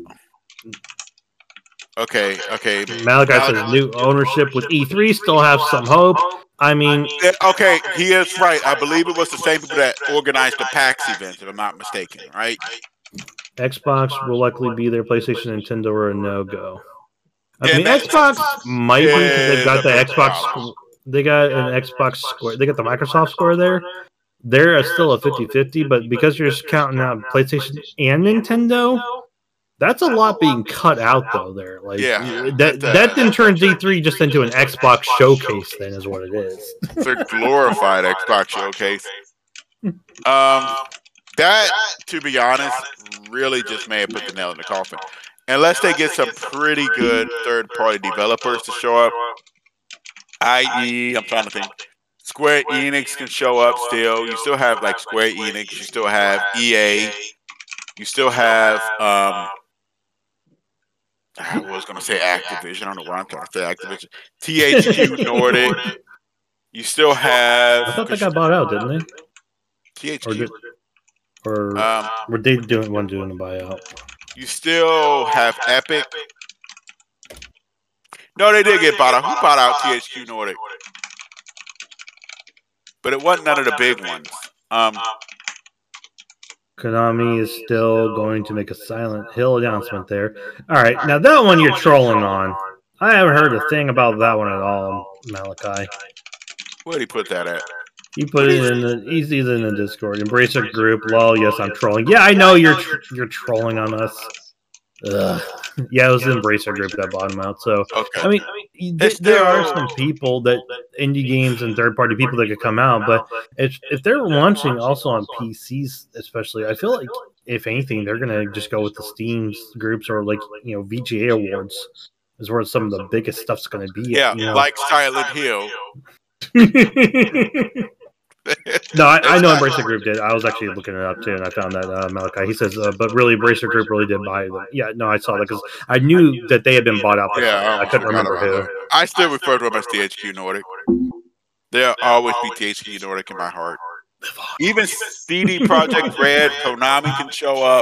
Okay. Malachi says new ownership with E3 still have some hope. I mean, okay, he is right. I believe it was the same people that organized the PAX event, if I'm not mistaken, right? Xbox will likely be there. PlayStation and Nintendo are a no-go. I mean, Xbox might be because they've got the Xbox. They got an Xbox Square. They got the Microsoft Square there. They're still a 50-50, but because you're just counting out PlayStation and Nintendo, that's a lot being cut out though. There, like that then turns E3 just into an Xbox showcase. Then is what it is. It's a glorified Xbox showcase. That, to be honest, really just may have put the nail in the coffin. Unless they get some pretty good third-party developers to show up, i.e., I'm trying to think, Square Enix can show up still. You still have, like, Square Enix. You still have EA. You still have, I was going to say Activision. I don't know why I'm trying to say Activision. THQ Nordic. You still have... I thought they got bought out, didn't they? THQ. Or were they doing a buyout? You still have Epic. No, they did get bought out. Who bought out THQ Nordic? But it wasn't none of the big ones. Konami is still going to make a Silent Hill announcement there. All right, now that one you're trolling on. I haven't heard a thing about that one at all, Malachi. Where did he put that at? He put it in the he's in the Discord. Embracer group. Lol. Yes, I'm trolling. Yeah, I know you're trolling on us. Ugh. Yeah, it was the Embracer group that bought him out. So okay. I mean, there are some people that indie games and third party people that could come out, but if they're launching also on PCs, especially, I feel like if anything, they're gonna just go with the Steam groups or like VGA Awards is where some of the biggest stuff's gonna be. Yeah, like Silent Hill. No, I know Embracer Group did. I was actually looking it up too, and I found that Malachi. He says, but really, Embracer Group really did buy them. Yeah, no, I saw that because I knew that they had been bought out. Yeah, I couldn't remember who. I still refer to them as THQ Nordic. There'll always be THQ Nordic in my heart. Even CD Projekt Red, Konami can show up.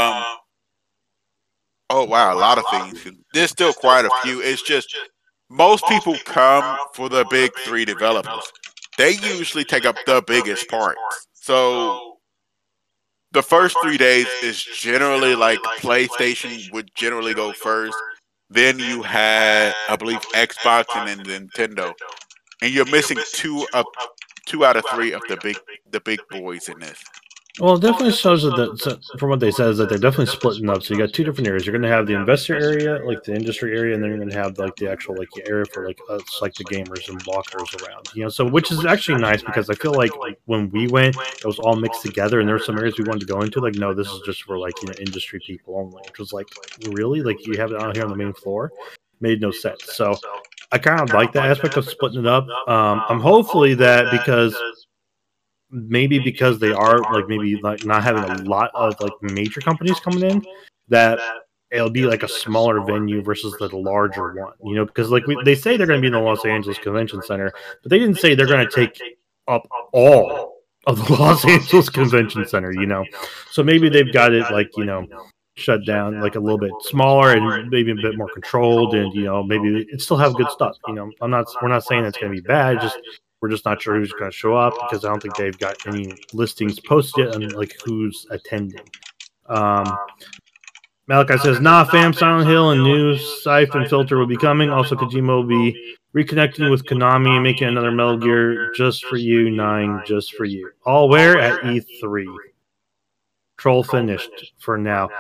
Oh wow, a lot of things. There's still quite a few. It's just most people come for the big three developers. They usually take up the biggest part. So the first 3 days is generally like PlayStation would generally go first. Then you had, I believe, Xbox and then Nintendo. And you're missing two out of three of the big boys in this. Well, it definitely shows that, from what they said, is that they're definitely splitting up. So you got two different areas. You're going to have the investor area, like the industry area, and then you're going to have like the actual like area for like us, like the gamers and walkers around. So which is actually nice because I feel like when we went, it was all mixed together, and there were some areas we wanted to go into. Like, no, this is just for like industry people only. Which was like, really, like you have it out here on the main floor, made no sense. So I kind of like that aspect of splitting it up. I'm hopefully that because they are like maybe like not having a lot of like major companies coming in, that it'll be like a smaller venue versus the larger one, because like they say they're going to be in the Los Angeles Convention Center, but they didn't say they're going to take up all of the Los Angeles Convention Center, so maybe they've got it like shut down like a little bit smaller and maybe a bit more controlled, and maybe it still have good stuff. We're not saying it's going to be bad, we're just not sure who's going to show up because I don't think they've got any listings posted yet on like who's attending. Malachi says, "Nah, fam, Silent Hill and new Siphon Filter will be coming. Also, Kojima will be reconnecting with Konami and making another Metal Gear just for you, 9, just for you. All where? At E3. Troll finished for now."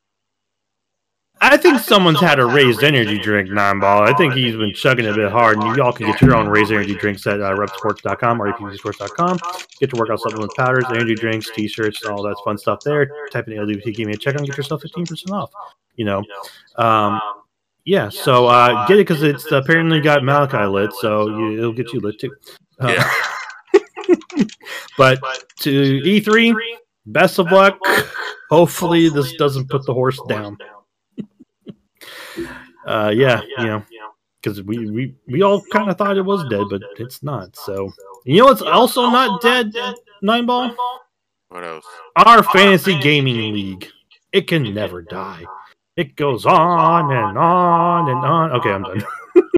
I think someone's had a raised energy drink, 9Ball. I think he's been chugging it a bit hard, and y'all can get your own raised energy drinks at repsports.com or epsports.com. Get your workout supplement powders, energy drinks, t-shirts, all that fun stuff there. Type in LDVT, give me a check and get yourself 15% off. Yeah, so get it because it's apparently got Malachi lit, so it'll get you lit too. Yeah. But to E3, best of luck. Hopefully this doesn't put the horse down. Because we all kind of thought it was dead, but it's not. So it's also not dead, 9Ball? What else? Our fantasy gaming league. It can never die. It goes on and on and on. Okay, I'm done.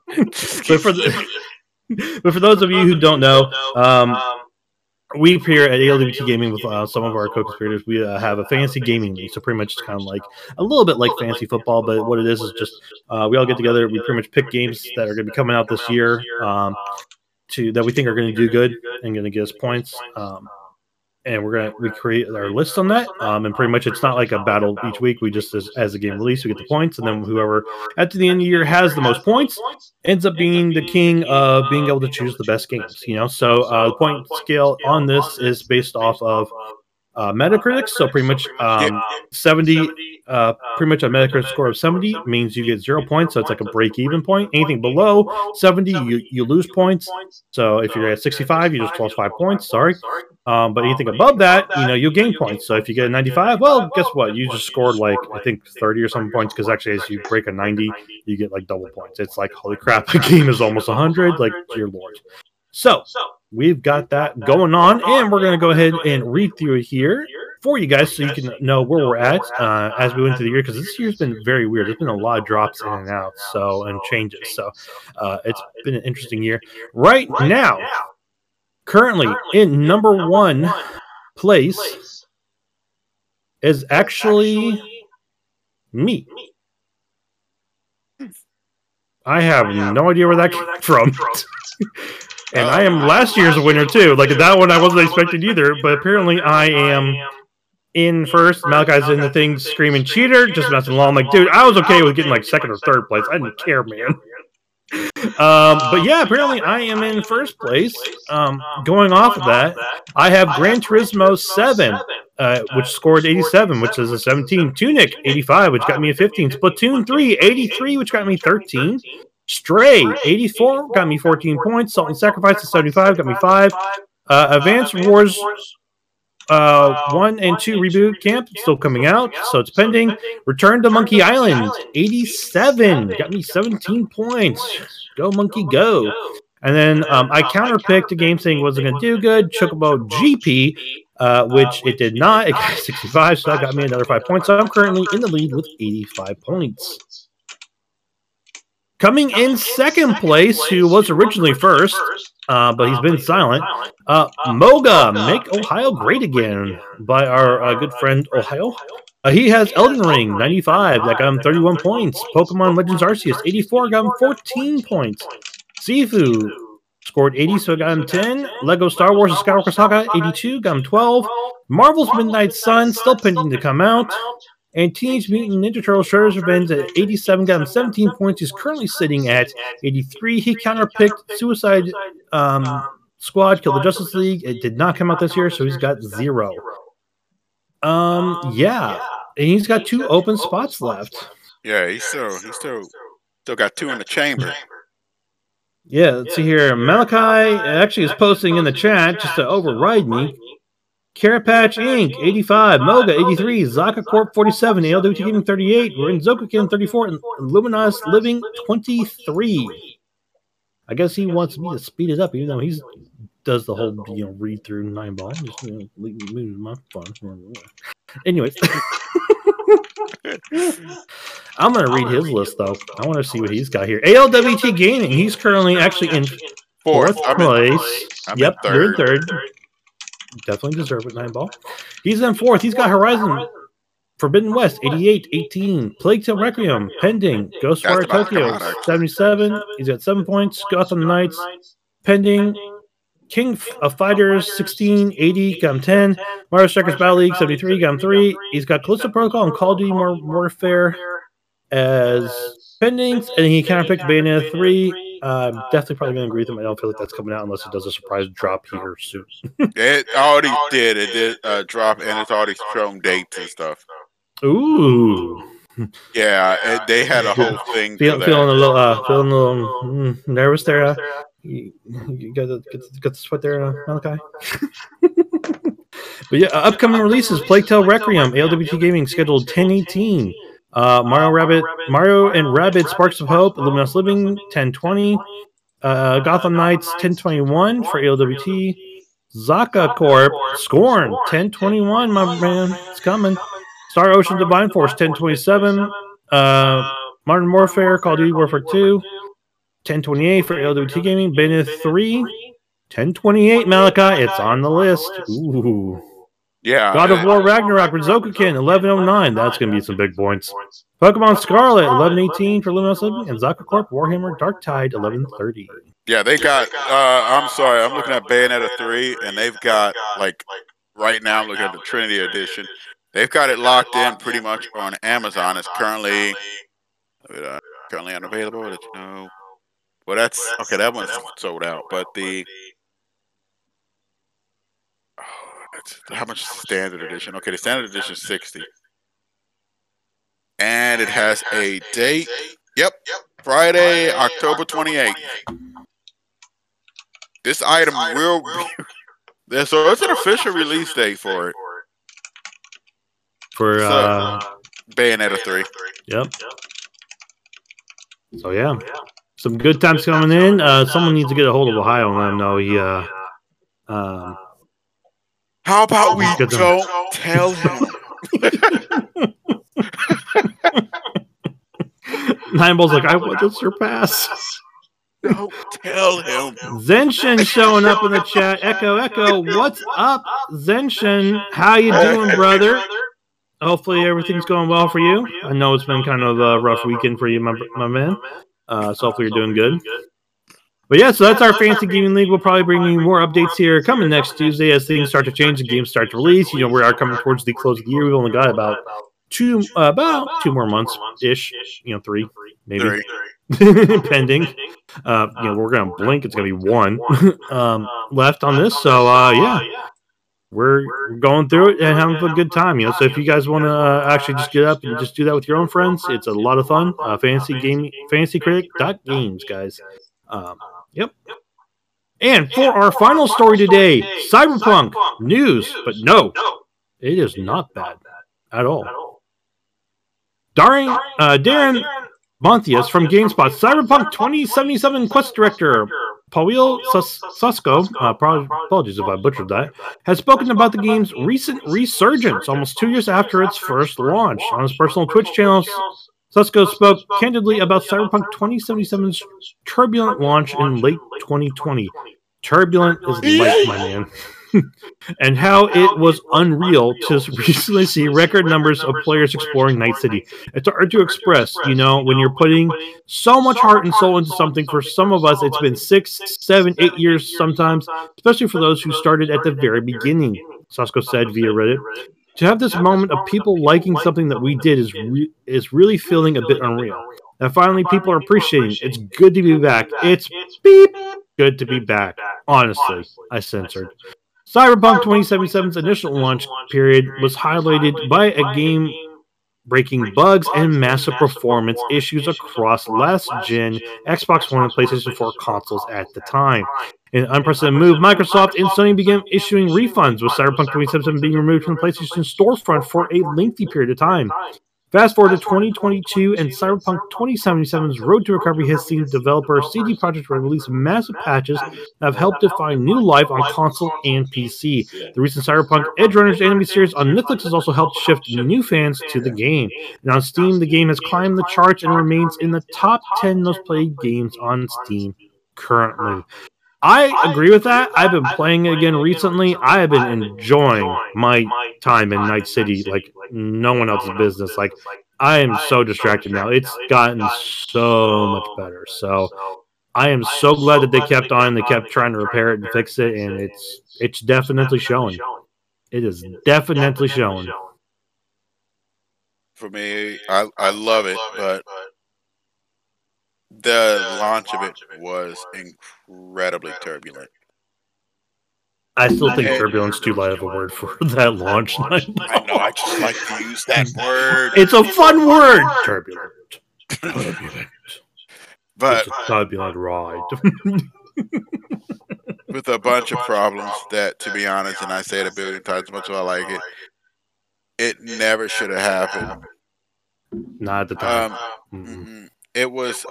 But for those of you who don't know, we here at ALDVT Gaming with some of our co-conspirators, we have a fantasy gaming league. So pretty much it's kind of like a little bit like fantasy football, but what it is just we all get together. We pretty much pick games that are going to be coming out this year that we think are going to do good and going to get us points. And we create our list on that. And pretty much it's not like a battle each week. We just, as the game release, we get the points. And then whoever at the end of the year has the most points ends up being the king of being able to choose the best games. So the point scale on this is based off of Metacritic. So pretty much 70, pretty much a Metacritic score of 70 means you get 0 points. So it's like a break-even point. Anything below 70, you lose points. So if you're at 65, you just lost 5 points. Sorry. But anything above that, you gain points. So if you get a 95, well, guess what? You just scored like, I think 30 or something points, because actually as you break a 90, you get like double points. It's like, holy crap, the game is almost 100. Like, dear Lord. So we've got that going on, and we're going to go ahead and read through it here for you guys so you can know where we're at as we went through the year, because this year's been very weird. There's been a lot of drops in and out and changes. So it's been an interesting year. Right now, currently in number 1 place is actually me. I have no idea where that came from. And I am last year's winner too. Like that one I wasn't expecting either, but apparently I am in first. Malachi's in the thing screaming cheater, just messing along. I'm like, dude, I was okay with getting like 2nd or 3rd place. I didn't care, man. But yeah, apparently I am in first place. Going off of that, I have Gran Turismo 7, which scored 87, which is a 17. Tunic 85, which got me a 15. Splatoon 3 83, which got me 13. Stray 84 got me 14 points. Salt and Sacrifice 75 got me 5. Advance Wars 1 and 2 Reboot Camp still coming out, so it's pending. Return to Monkey Island 87 got me 17 points. Go Monkey go. And then I counterpicked a game saying it wasn't going to do good. Chocobo GP, which it did not. It got 65, so that got me another 5 points. So I'm currently in the lead with 85 points. Coming in 2nd place, who was originally first, but he's been silent, Moga, Make Ohio Great Again, by our good friend Ohio. He has Elden Ring, 95, that got him 31 points. Pokemon Legends Arceus, 84, got him 14 points. Sifu, Scored 80, so I got him 10. Lego Star Wars: The Skywalker Saga, 82, got him 12. Marvel's Midnight Sun, still pending to come out. And Teenage Mutant Ninja Turtles Shredder's Revenge at 87, got him 17 points. He's currently sitting at 83. He counterpicked Suicide Squad, Kill the Justice League. It did not come out this year, so he's got 0. Yeah. And he's got 2 open spots left. Yeah, he's still got 2 in the chamber. Yeah, let's see here. Malachi actually is posting in the chat just to override me. Carrot Patch Inc. 85, Moga 83, Zaka Corp 47, ALWT Gaming 38, Renzokukin 34, and Luminous Living 23. I guess he wants me to speed it up, even though he does the whole read through 9 ball. Just lose my fun. Anyways. I'm going to read his list, though. I want to see what he's got here. ALWT Gaming, he's currently actually in 4th place. Yep, you're in 3rd. Definitely deserve it, 9 ball. He's in 4th. He's got Horizon Forbidden West, 88, 18. Plague Tale Requiem, pending. Ghostwire Tokyo, 77. He's got 7 points. Gotham Knights, pending. King of Fighters, 16, 80, got him 10. Mario Strikers Battle League, 73, got him 3. He's got Callisto Protocol and Call of Duty Modern Warfare as pendings, and he counterpicked Bayonetta 3. Definitely probably going to agree with him. I don't feel like that's coming out unless it does a surprise drop here soon. It already did. It did drop, and it's already shown dates and stuff. Ooh. Yeah, they had a whole thing. Feeling a little nervous there. You got the sweat there, Malachi. But yeah, upcoming releases: Plague Tale Requiem, ALWT Gaming scheduled 10/18. Mario and Rabbids Sparks of Hope, Luminous Living 10/20. Gotham Knights 10/21 for ALWT. Zaka Corp Scorn 10/21. My man, it's coming. Star Ocean Divine Force 10/27. Modern Warfare, Call of Duty Warfare 2. 10/28 for ALWT Gaming. Bayonetta 3. 10/28, Malachi. It's on the list. Ooh. Yeah. God of War Ragnarok, Renzokukin, 11/09. That's going to be some big points. Pokemon Scarlet, 11/18 for Luminous Living. And Zaka Corp Warhammer Darktide, 11/30. Yeah, they got, I'm sorry, I'm looking at Bayonetta 3, and they've got, like, right now, I'm looking at the Trinity Edition. They've got it locked in pretty much on Amazon. It's currently unavailable. Let you know. Well, that's okay. That one's sold out. But how much is the standard edition? Okay, the standard edition is $60, and it has a date. Yep, Friday, October 28th. This item will be so it's an official release date for it. For Bayonetta 3. Yep. So yeah. Some good times coming in. Someone needs to get a hold of Ohio and let him know he how about we don't tell him? 9 Ball's like, I want to surpass. Don't tell him. Zenshin showing up in the chat. Echo, what's up, Zenshin? How you doing, brother? Hopefully everything's going well for you. I know it's been kind of a rough weekend for you, my man. So hopefully you're doing good. But yeah, so that's our Fantasy Gaming League. We'll probably bring you more updates here coming next Tuesday as things start to change and games start to release. You know, we are coming towards the close of the year. We've only got about two more months ish. 3 maybe. Pending. We're gonna blink. It's gonna be 1 left on this. So yeah. We're going through it and having a good time, So if you guys want to actually just get up and just do that with your own friends, it's a lot of fun. FantasyCritic.games, guys. Yep. And for our final story today, Cyberpunk news, but no, it is not bad at all. Darren Monthias from GameSpot, Cyberpunk 2077 Quest Director Paul Susko, apologies if I butchered that, has spoken about the game's recent resurgence almost 2 years after its first launch. On his personal Twitch channel, Susko spoke candidly about Cyberpunk 2077's turbulent launch in late 2020. Turbulent is light, my man. and how it was unreal to recently see record numbers of players exploring Night City. It's hard to express, you know, when you're putting so much heart and soul into something. For some of us, it's been 6, 7, 8 years sometimes, especially for those who started at the very beginning, Sasko said via Reddit. To have this moment of people liking something that we did is really feeling a bit unreal. That finally people are appreciating. It's good to be back. It's beep good to be back. Honestly, I censored. Cyberpunk 2077's initial launch period was highlighted by a game-breaking bugs and massive performance issues across last-gen Xbox One and PlayStation 4 consoles at the time. In an unprecedented move, Microsoft and Sony began issuing refunds, with Cyberpunk 2077 being removed from the PlayStation storefront for a lengthy period of time. Fast forward to 2022, and Cyberpunk 2077's road to recovery has seen developer CD Projekt Red release massive patches that have helped it find new life on console and PC. The recent Cyberpunk Edgerunners anime series on Netflix has also helped shift new fans to the game. And on Steam, the game has climbed the charts and remains in the top 10 most played games on Steam currently. I agree with that. I've been playing it again recently. I have been enjoying my time in Night City like no one else's business. Like, I am so distracted now. It's gotten so much better. So I am so glad that they kept on. They kept trying to repair it and fix it, and it's definitely showing. It is definitely showing. For me, I love it, but the launch of it was incredibly turbulent. I still think turbulence too light of a word for that launch. I know, I just like to use that word. It's a fun word. Turbulent. Turbulent. But it's a turbulent ride. With a bunch of problems that, to be honest, and I say it a billion times as much as I like it, it never should have happened. Not at the time. It was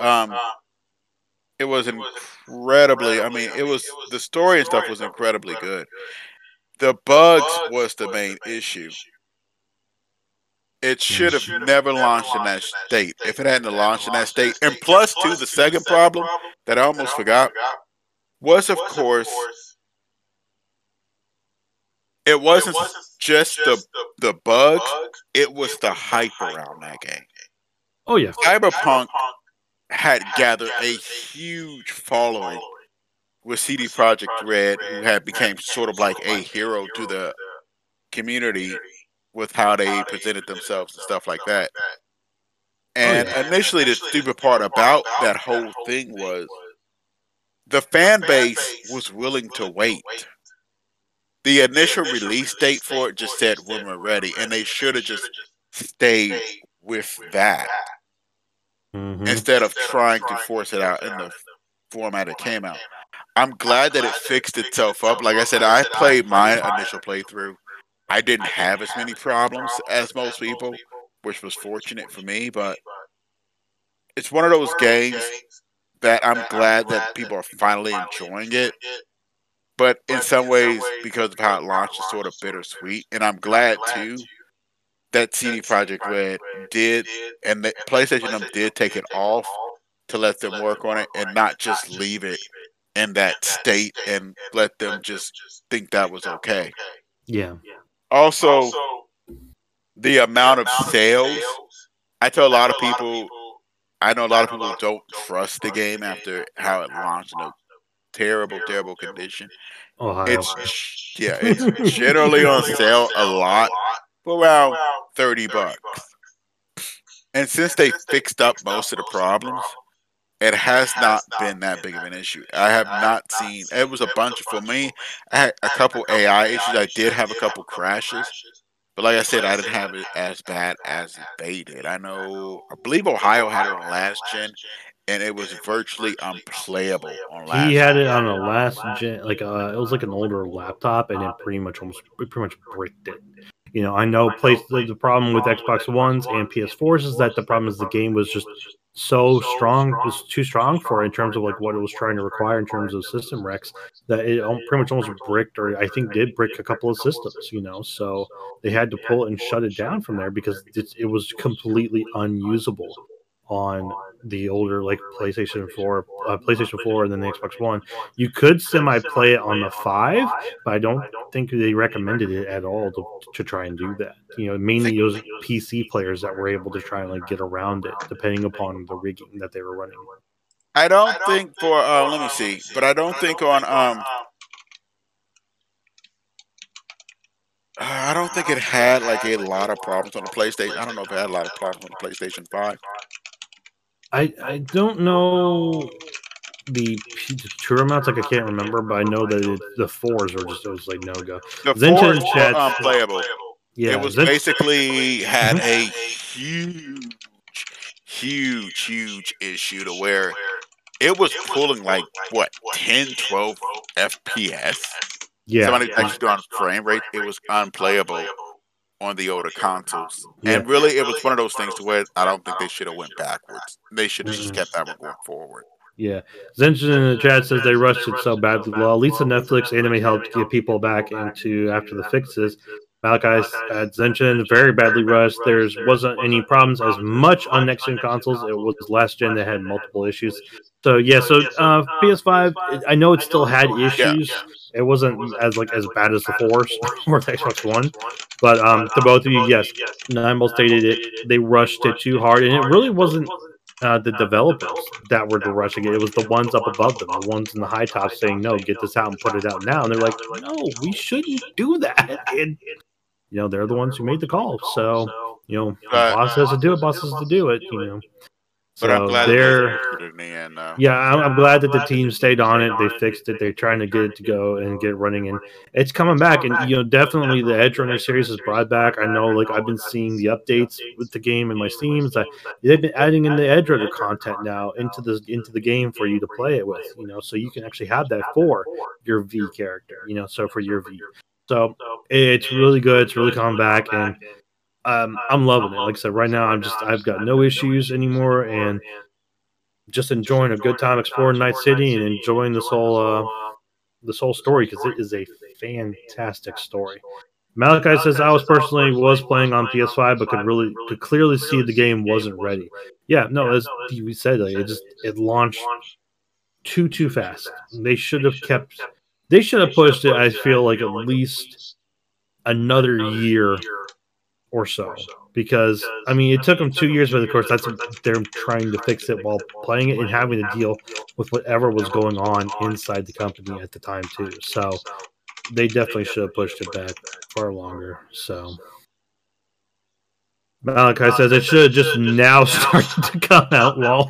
incredibly, I mean, it was, the story and stuff was incredibly good. The bugs was the main issue. It should have never launched in that state. If it hadn't launched in that state, and plus too, the second problem that I almost forgot was, of course, it wasn't just the bugs, it was the hype around that game. Oh yeah. Cyberpunk had gathered a huge following with CD Projekt Red, who had became sort of like a hero to the community with how they presented themselves and stuff like that. And initially, the stupid part about that whole thing was the fan base was willing to wait. The initial release date for it just said when we're ready, and they should have just stayed with that instead of trying to force it out in the format it came out. I'm glad that it fixed itself up. Like I said, I played my initial playthrough. I didn't have as many problems as most people, which was fortunate for me, but it's one of those games that I'm glad that people are finally enjoying it. But in some ways, because of how it launched, it's sort of bittersweet. And I'm glad, too, that CD Projekt Red did, and the PlayStation did take it off to let them work on it and not just leave it in that state and let them just think that was okay. Yeah. Also, the amount of sales, I tell a lot of people, I know a lot of people don't trust the game after how it launched in a terrible, terrible condition. It's generally on sale a lot for around $30. And since they fixed up most of the problems, it has not been that big of an issue. I have not seen, it was a bunch for me. I had a couple AI issues. I did have a couple crashes. But like I said, I didn't have it as bad as they did. I believe Ohio had it on last gen, and it was virtually unplayable on last gen. He had it on a last gen, like it was like an older laptop, and it pretty much bricked it. You know, I know the problem with Xbox Ones and PS4s is that the problem is the game was just so strong, was too strong for it in terms of like what it was trying to require in terms of system recs, that it pretty much almost bricked, or I think did brick a couple of systems, you know, so they had to pull it and shut it down from there because it was completely unusable on the older like PlayStation 4, and then the Xbox One. You could semi-play it on the 5, but I don't think they recommended it at all to try and do that. Mainly those PC players that were able to try and like get around it, depending upon the rigging that they were running. I don't think for let me see, but I don't think on I don't think it had like a lot of problems on the PlayStation. I don't know if it had a lot of problems on the PlayStation 5. I don't know the true amounts, like I can't remember, but I know that the 4s were just, it was like no go. The Zencha 4s chat, were unplayable. yeah, It was basically had a huge issue to where it was pulling like what 10, 12 FPS. yeah, Somebody actually doing frame rate. It was unplayable on the older consoles, and really, it was one of those things to where I don't think they should have went backwards. They should have just kept that one going forward. Yeah, Zencha in the chat says they rushed it so badly. Well, at least the Netflix anime helped get people back into after the fixes. Malachi at Zencha very badly rushed. There wasn't any problems as much on next gen consoles. It was last gen that had multiple issues. So yeah, so PS5, I know it still had issues. Yeah. It wasn't as bad as the 4s or the Xbox One, but to both of you, yes, Nimble stated it. They rushed it too hard, and it really wasn't the developers that were rushing it. It was the ones up above them, the ones in the high top saying, "No, get this out and put it out now." And they're like, "No, we shouldn't do that." And they're the ones who made the call. So boss has to do it. Boss has to do it. But I'm glad I'm glad that the team stayed on it. They fixed it. They're trying to get it to go and get it running, and it's coming back. And definitely the Edge Runner series is brought back. I know, like I've been seeing the updates with the game in my Steams. They've been adding in the Edge Runner content now into the game for you to play it with. So you can actually have that for your V character. So for your V. So it's really good. It's really coming back, and I'm loving it. Like I said, right now I've got no issues anymore, and just enjoying a good time exploring Night City and enjoying this whole story, because it is a fantastic story. Malachi says I was playing on PS5, but could clearly see the game wasn't ready. Yeah, no, as we said, it launched too fast. They should have pushed it. I feel like at least another year or so, because it took them 2 years, but of course they're trying to fix it while playing it and having to deal with whatever was going on inside the company at the time too. So they definitely should have pushed it back far longer. So Malachi says it should have just now started to come out. Well,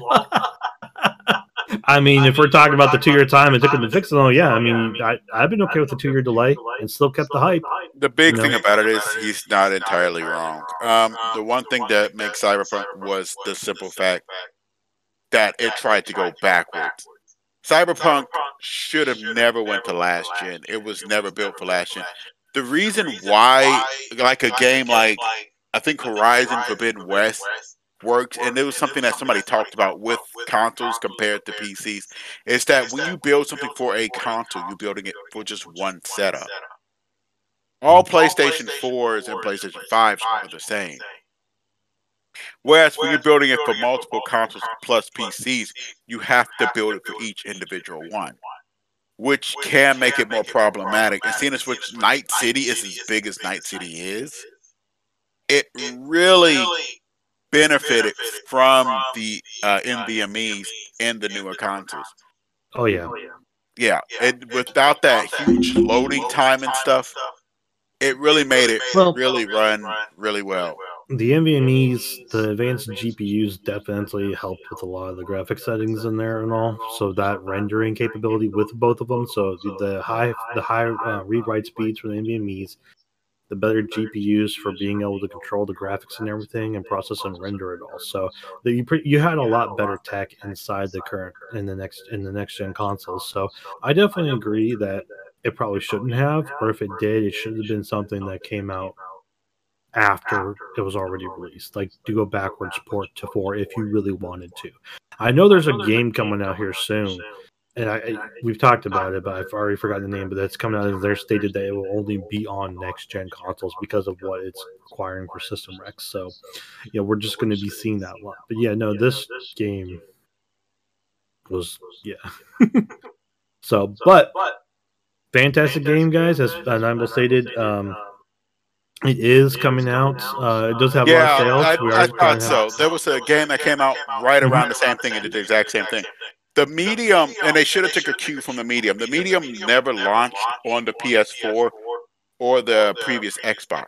if we're talking about the 2-year time it took them to fix it, I've been okay with the 2-year delay and still kept the hype. The big thing about it is he's not entirely wrong. The one thing that makes Cyberpunk was the simple fact that it tried to go backwards. Cyberpunk should have never went to last gen. It was never built for last gen. The reason why, like a game like, I think Horizon Forbidden West works, and it was something that somebody talked about with consoles compared to PCs, is that when you build something for a console, you're building it for just one setup. All PlayStation 4s and PlayStation 5s are the same. Whereas when you're building it for multiple consoles plus PCs, you have to build it for each individual one, which can make it more problematic. And seeing as which Night City is as big as Night City is, it really benefited from the NVMEs in the newer consoles. Oh yeah. Yeah. Without that huge loading time and stuff, it really made it really run really well. The NVMEs, the advanced GPUs, definitely helped with a lot of the graphic settings in there and all. So that rendering capability with both of them. So the high read-write speeds for the NVMEs, the better GPUs for being able to control the graphics and everything and process and render it all. So you had a lot better tech inside the next gen consoles. So I definitely agree that it probably shouldn't have, or if it did, it should have been something that came out after it was already released, like to go backwards port to 4 if you really wanted to. I know there's a game coming out here soon and we've talked about it, but I've already forgotten the name. But that's coming out of their stated that it will only be on next gen consoles because of what it's requiring for System Rex. So, we're just going to be seeing that a lot. But yeah, no, this game was So, but fantastic game, guys. As Nimble stated, it is coming out. It does have a lot of sales. I thought so. There was a game that came out right around the same thing and did the exact same thing. The Medium, and they should have took a cue from the Medium. The Medium never launched on the PS4 or the previous Xbox.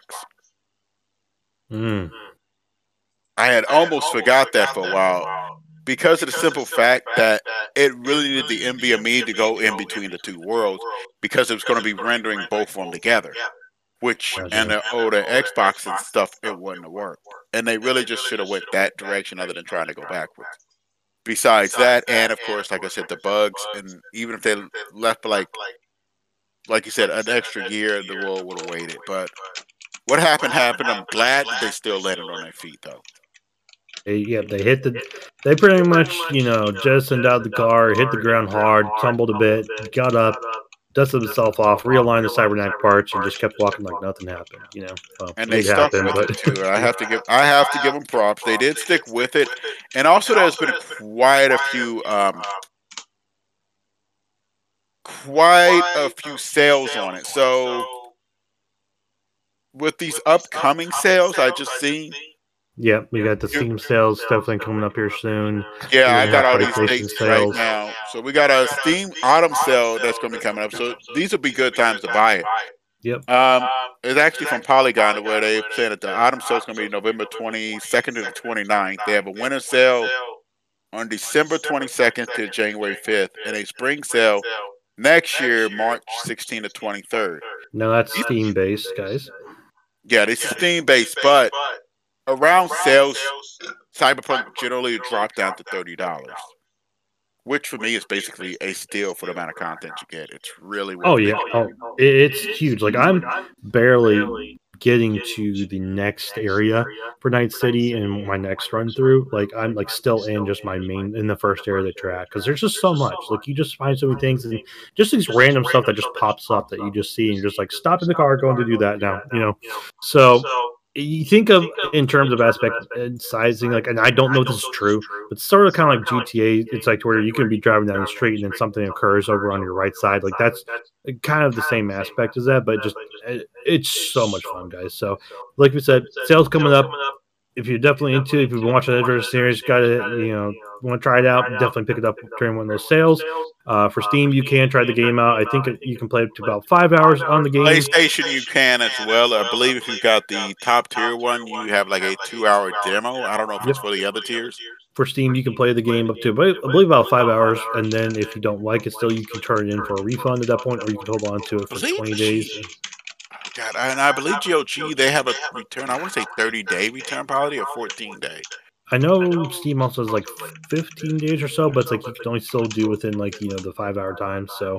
Mm. I had almost forgot that for a while because of the simple fact that it really needed the NVMe to go in between the two worlds because it was going to be rendering both of them together. Which, and the older Xbox and stuff, it wouldn't have worked. And they really just should have went that direction other than trying to go backwards. Besides that, and of course, like I said, the bugs, and even if they left for like you said, an extra year, the world would have waited. But what happened. I'm glad that they still landed on their feet, though. They pretty much, jettisoned out the car, hit the ground hard, tumbled a bit, got up, dusted himself off, realigned the cybernetic parts, and just kept walking like nothing happened. Well, and they stuck with it too. I have to give them props. They did stick with it, and also there's been quite a few sales on it. So with these upcoming sales, I just seen. Yep, we got the Steam sales definitely coming up here soon. Yeah, I got all these dates right now. So we got a Steam autumn sale that's going to be coming up. So these will be good times to buy it. Yep. It's actually from Polygon where they're saying that the autumn sale is going to be November 22nd to the 29th. They have a winter sale on December 22nd to January 5th, and a spring sale next year, March 16th to 23rd. No, that's Steam-based, guys. Yeah, this is Steam-based, but around sales, Cyberpunk generally dropped down to $30, which for me is basically a steal for the amount of content you get. It's really it's huge. Like, I'm barely getting to the next area for Night City and my next run through. Like, I'm still in just in the first area of the track because there's just so much. Like, you just find so many things and just these random stuff that just pops up that you just see and you're just like, stop in the car, going to do that now. So you think of in terms of aspect and sizing, and I don't know if this is true, but it's sort of kind of like GTA. It's like where you can be driving down the street and then something occurs over on your right side. Like, that's kind of the same aspect as that, but it's so much fun, guys. So, like we said, sales coming up. If you're definitely into it, if you've been watching the Adventure series, want to try it out, definitely pick it up during one of those sales. For Steam, you can try the game out. I think you can play up to about 5 hours on the game. PlayStation, you can as well. I believe if you've got the top tier one, you have like a 2-hour demo. I don't know if it's for the other tiers. For Steam, you can play the game up to, I believe, about 5 hours, and then if you don't like it still, you can turn it in for a refund at that point, or you can hold on to it for 20 days. God, and I believe GOG, they have a return, I want to say 30-day return policy or 14-day. I know Steam also has like 15 days or so, but it's like you can only still do within the 5 hour time. So,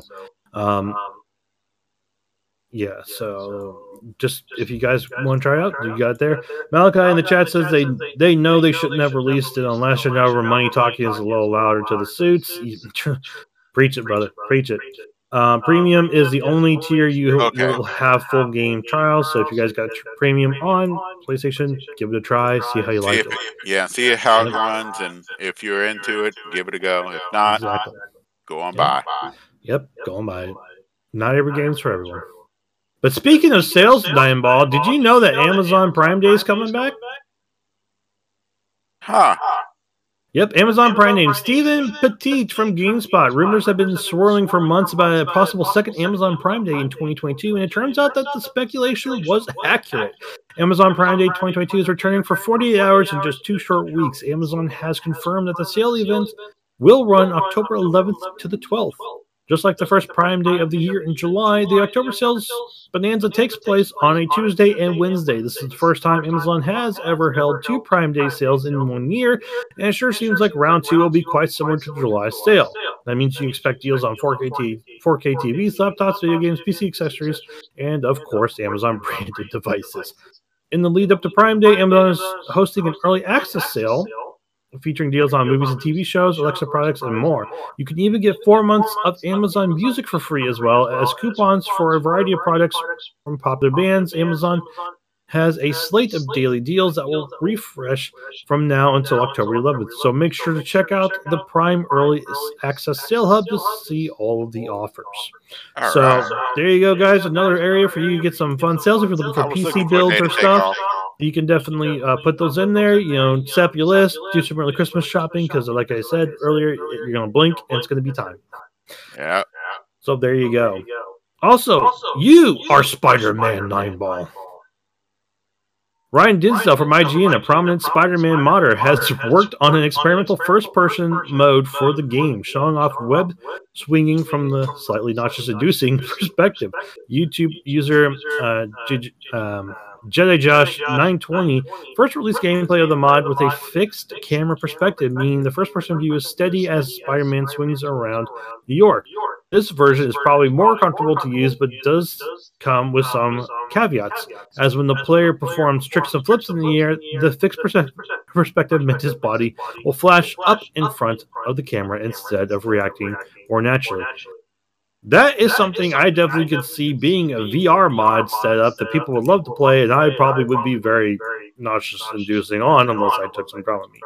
so just if you guys want to try it out, you got it there. Malachi in the chat says they know they shouldn't have released it unless you're now money talking is a little louder to the suits. Preach it, brother. Preach it. Premium is the only tier you will have full game trials. So if you guys got premium on PlayStation, give it a try. See how you like it. Yeah, see how it runs, and if you're into it, give it a go. If not, go on by. Yep, go on by. Not every game's for everyone. But speaking of sales, Diamond Ball, did you know that Amazon Prime Day is coming back? Huh. Yep, Amazon Prime Day. Stephen Petit from GameSpot. Rumors have been swirling for months about a possible second Amazon Prime Day in 2022, and it turns out that the speculation was accurate. Amazon Prime Day 2022 is returning for 48 hours in just 2 short weeks. Amazon has confirmed that the sale event will run October 11th to the 12th. Just like the first Prime Day of the year in July, the October sales bonanza takes place on a Tuesday and Wednesday. This is the first time Amazon has ever held 2 Prime Day sales in 1 year, and it sure seems like round 2 will be quite similar to July's sale. That means you expect deals on 4K TVs, laptops, video games, PC accessories, and of course, Amazon branded devices. In the lead up to Prime Day, Amazon is hosting an early access sale featuring deals on movies and TV shows, Alexa products, and more. You can even get 4 months of Amazon Music for free, as well as coupons for a variety of products from popular bands. Amazon has a slate of daily deals that will refresh from now until October 11th. So make sure to check out the Prime Early Access Sale Hub to see all of the offers. There you go, guys. Another area for you to get some fun sales if you're looking for PC builds or stuff. You can definitely put those in there. You know, set up your list, do some early Christmas shopping because, like I said earlier, you're going to blink and it's going to be time. Yeah. So there you go. Also, you are Spider-Man 9-ball. Ryan Dinsdale from IGN, a prominent Spider-Man modder, has worked on an experimental first-person mode for the game, showing off web swinging from the slightly nauseous-inducing perspective. YouTube user Jedi Josh 920 first released gameplay of the mod with a fixed camera perspective, meaning the first-person view is steady as Spider-Man swings around New York. This version is probably more comfortable to use, but does come with some caveats, as when the player performs tricks and flips in the air, the fixed perspective meant his body will flash up in front of the camera instead of reacting more naturally. That is something I definitely could see being a VR mod setup that people would love to play, and I probably would be very nauseous-inducing on unless I took some Dramamine.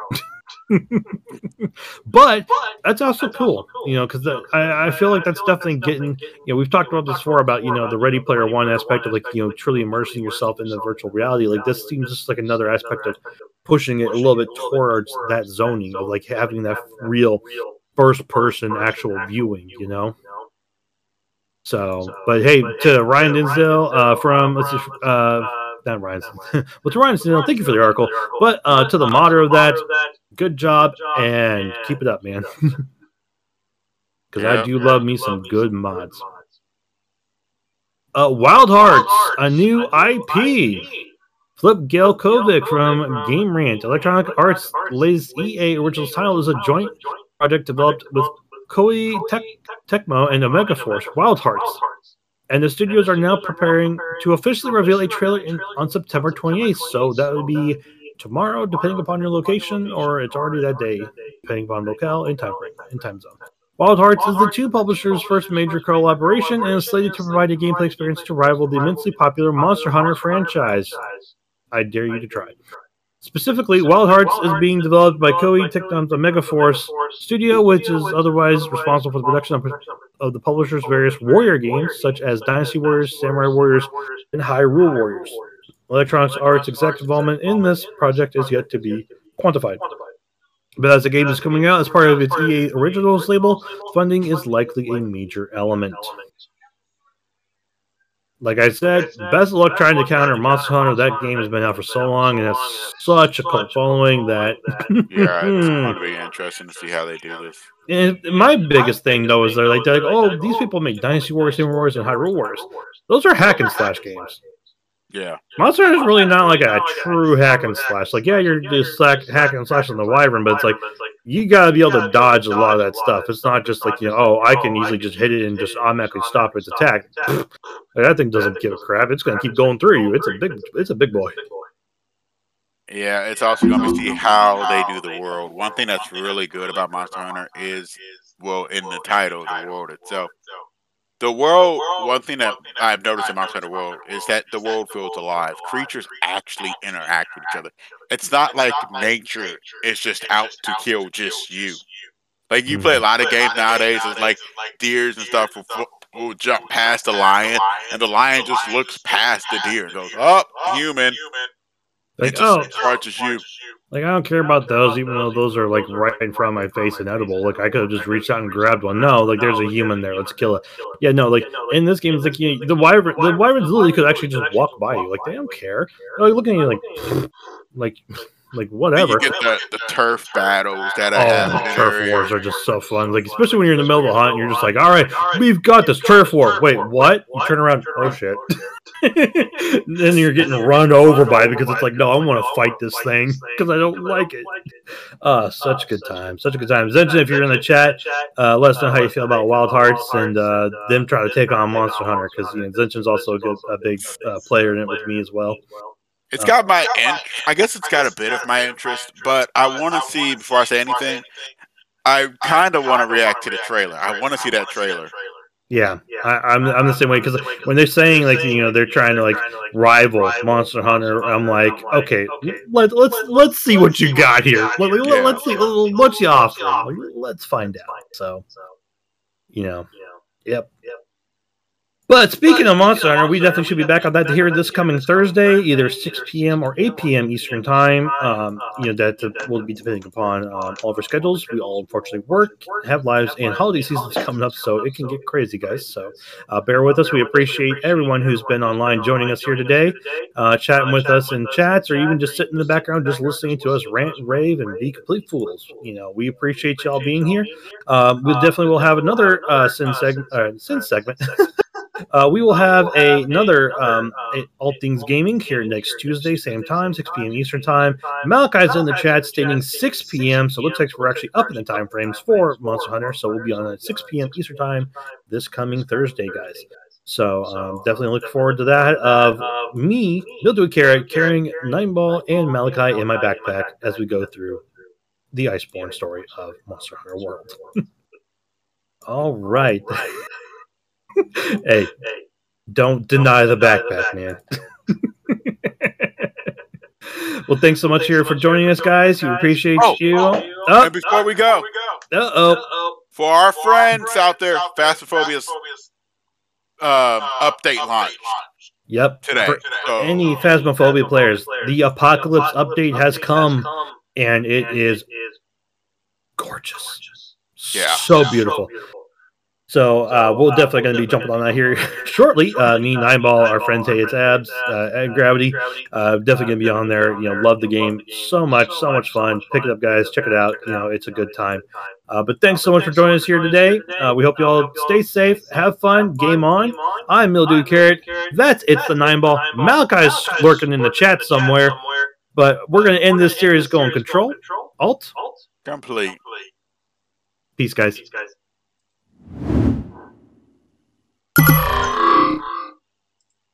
But that's also cool, you know, because I feel like that's definitely getting, you know, we've talked about this before about, you know, the Ready Player One aspect of, like, you know, truly immersing yourself in the virtual reality. Like, this seems just like another aspect of pushing it a little bit towards that zoning of, like, having that real first person actual viewing, you know. So, but hey, to Ryan Dinsdale from not Ryan, but to Ryan Dinsdale, thank you for the article. But to the modder of that, good job and keep it up, man. Because I do love me some good mods. Wild Hearts, a new IP. Flip Gelkovic from Game Rant. Electronic Arts latest EA Originals title is a joint project developed with Koei Tecmo and Omega Force, Wild Hearts. And the studios are now preparing to officially reveal a trailer on September 28th. So that would be tomorrow, depending upon your location, or it's already that day, depending upon locale and time zone. Wild Hearts is the two publishers' first major collaboration and is slated to provide a gameplay experience to rival the immensely popular Monster Hunter franchise. I dare you to try. Specifically, Wild Hearts is being developed by Koei Tecmo's Omega Force Studio, which is otherwise responsible for the production of the publisher's various warrior games, such as Dynasty Warriors, Samurai Warriors, and Hyrule Warriors. Electronic Arts' exact involvement in this project is yet to be quantified. But as the game is coming out as part of its EA Originals label, funding is likely a major element. Like I said, best of luck trying to counter Monster Hunter. That game has been out for so long, and it's such a cult following that... yeah, it's going to be interesting to see how they do this. And my biggest thing, though, is they're like, oh, these people make Dynasty Warriors, Samurai Warriors, and Hyrule Warriors. Those are hack and slash games. Yeah. Monster Hunter is really not like a true hack and slash. Like, yeah, you're just hack and slash on the Wyvern, but it's like, you gotta be able to dodge a lot of that stuff. It's not just like, you know, oh, I can easily just hit it and just automatically stop its attack. Like, that thing doesn't give a crap. It's gonna keep going through you. It's a big boy. Yeah, it's also gonna see how they do the world. One thing that's really good about Monster Hunter is, well, in the title, the world itself. The world, one thing that I've noticed in Monster Hunter World is that the world feels alive. Creatures actually interact with each other. It's not like nature is just out to kill just you. Like, you play a lot of games nowadays, it's like deers and stuff will jump past the lion, and the lion just looks past the deer and goes, oh, human. Like, it just charges you. Like, I don't care about those, even though those are, like, right in front of my face and edible. Like, I could have just reached out and grabbed one. No, like, there's a human there. Let's kill it. Yeah, no, like, in this game, it's like, you know, the wyverns literally could actually just walk by you. Like, they don't care. They're, like, looking at you like whatever. You get the turf battles that happen. Turf wars are just so fun. Like, especially when you're in the middle of a hunt and you're just like, all right, we've got this turf war. Wait, what? You turn around, oh shit. Then you're getting run over by it because it's like, no, I want to fight this thing because I don't like it. Such a good time. Such a good time. Zenchen, if you're in the chat, let us know how you feel about Wild Hearts and them trying to take on Monster Hunter, because, you know, Zenchen's also a big player in it with me as well. It's got my I guess it's got a bit of my interest, but I want to see before I say anything. I kind of want to react to the trailer. I want to see that trailer. Yeah, I'm the same way, because when they're saying like they're trying to like rival Monster Hunter, I'm like, okay, let's see what you got here. Let's see what you offer. Let's find out. So, yep. But speaking of Monster Hunter, we definitely should be back on that here this coming Thursday, either 6 p.m. or 8 p.m. Eastern Time. That will be depending upon all of our schedules. We all unfortunately work, have lives, and holiday season's coming up, so it can get crazy, guys. So bear with us. We appreciate everyone who's been online joining us here today, chatting with us in chats, or even just sitting in the background just listening to us rant, rave, and be complete fools. We appreciate y'all being here. We definitely will have another Sin segment. We will have another All Things Gaming here next Tuesday, same time, 6 p.m. Eastern Time. Malachi's in the chat stating 6 p.m., so it looks like we're actually up in the time frames for Monster Hunter, so we'll be on at 6 p.m. Eastern Time this coming Thursday, guys. So definitely look forward to that. Of me, Mildewy Carrot, carrying Nineball and Malachi in my backpack as we go through the Iceborne story of Monster Hunter World. All right. Hey, don't deny the backpack, man. Well, thanks so much here for joining us, guys. We appreciate you. And before we go, for our friends out there, Phasmophobia's update launch. Yep. Today. For any Phasmophobia players, the Apocalypse update has come, and it is gorgeous. Yeah. So beautiful. So we're definitely going to be jumping on that here shortly. Me, Nineball, our friends, Hey It's Abs, and Gravity, definitely going to be on there. Love the game so much fun. Pick it up, guys. Check it out. It's a good time. But thanks so much for joining us here today. We hope you all stay safe, have fun, game on. I'm Mildewy Carrot. It's the Nineball. Malachi's lurking in the chat somewhere. But we're going to end this series going Control, Alt, Complete. Peace, guys.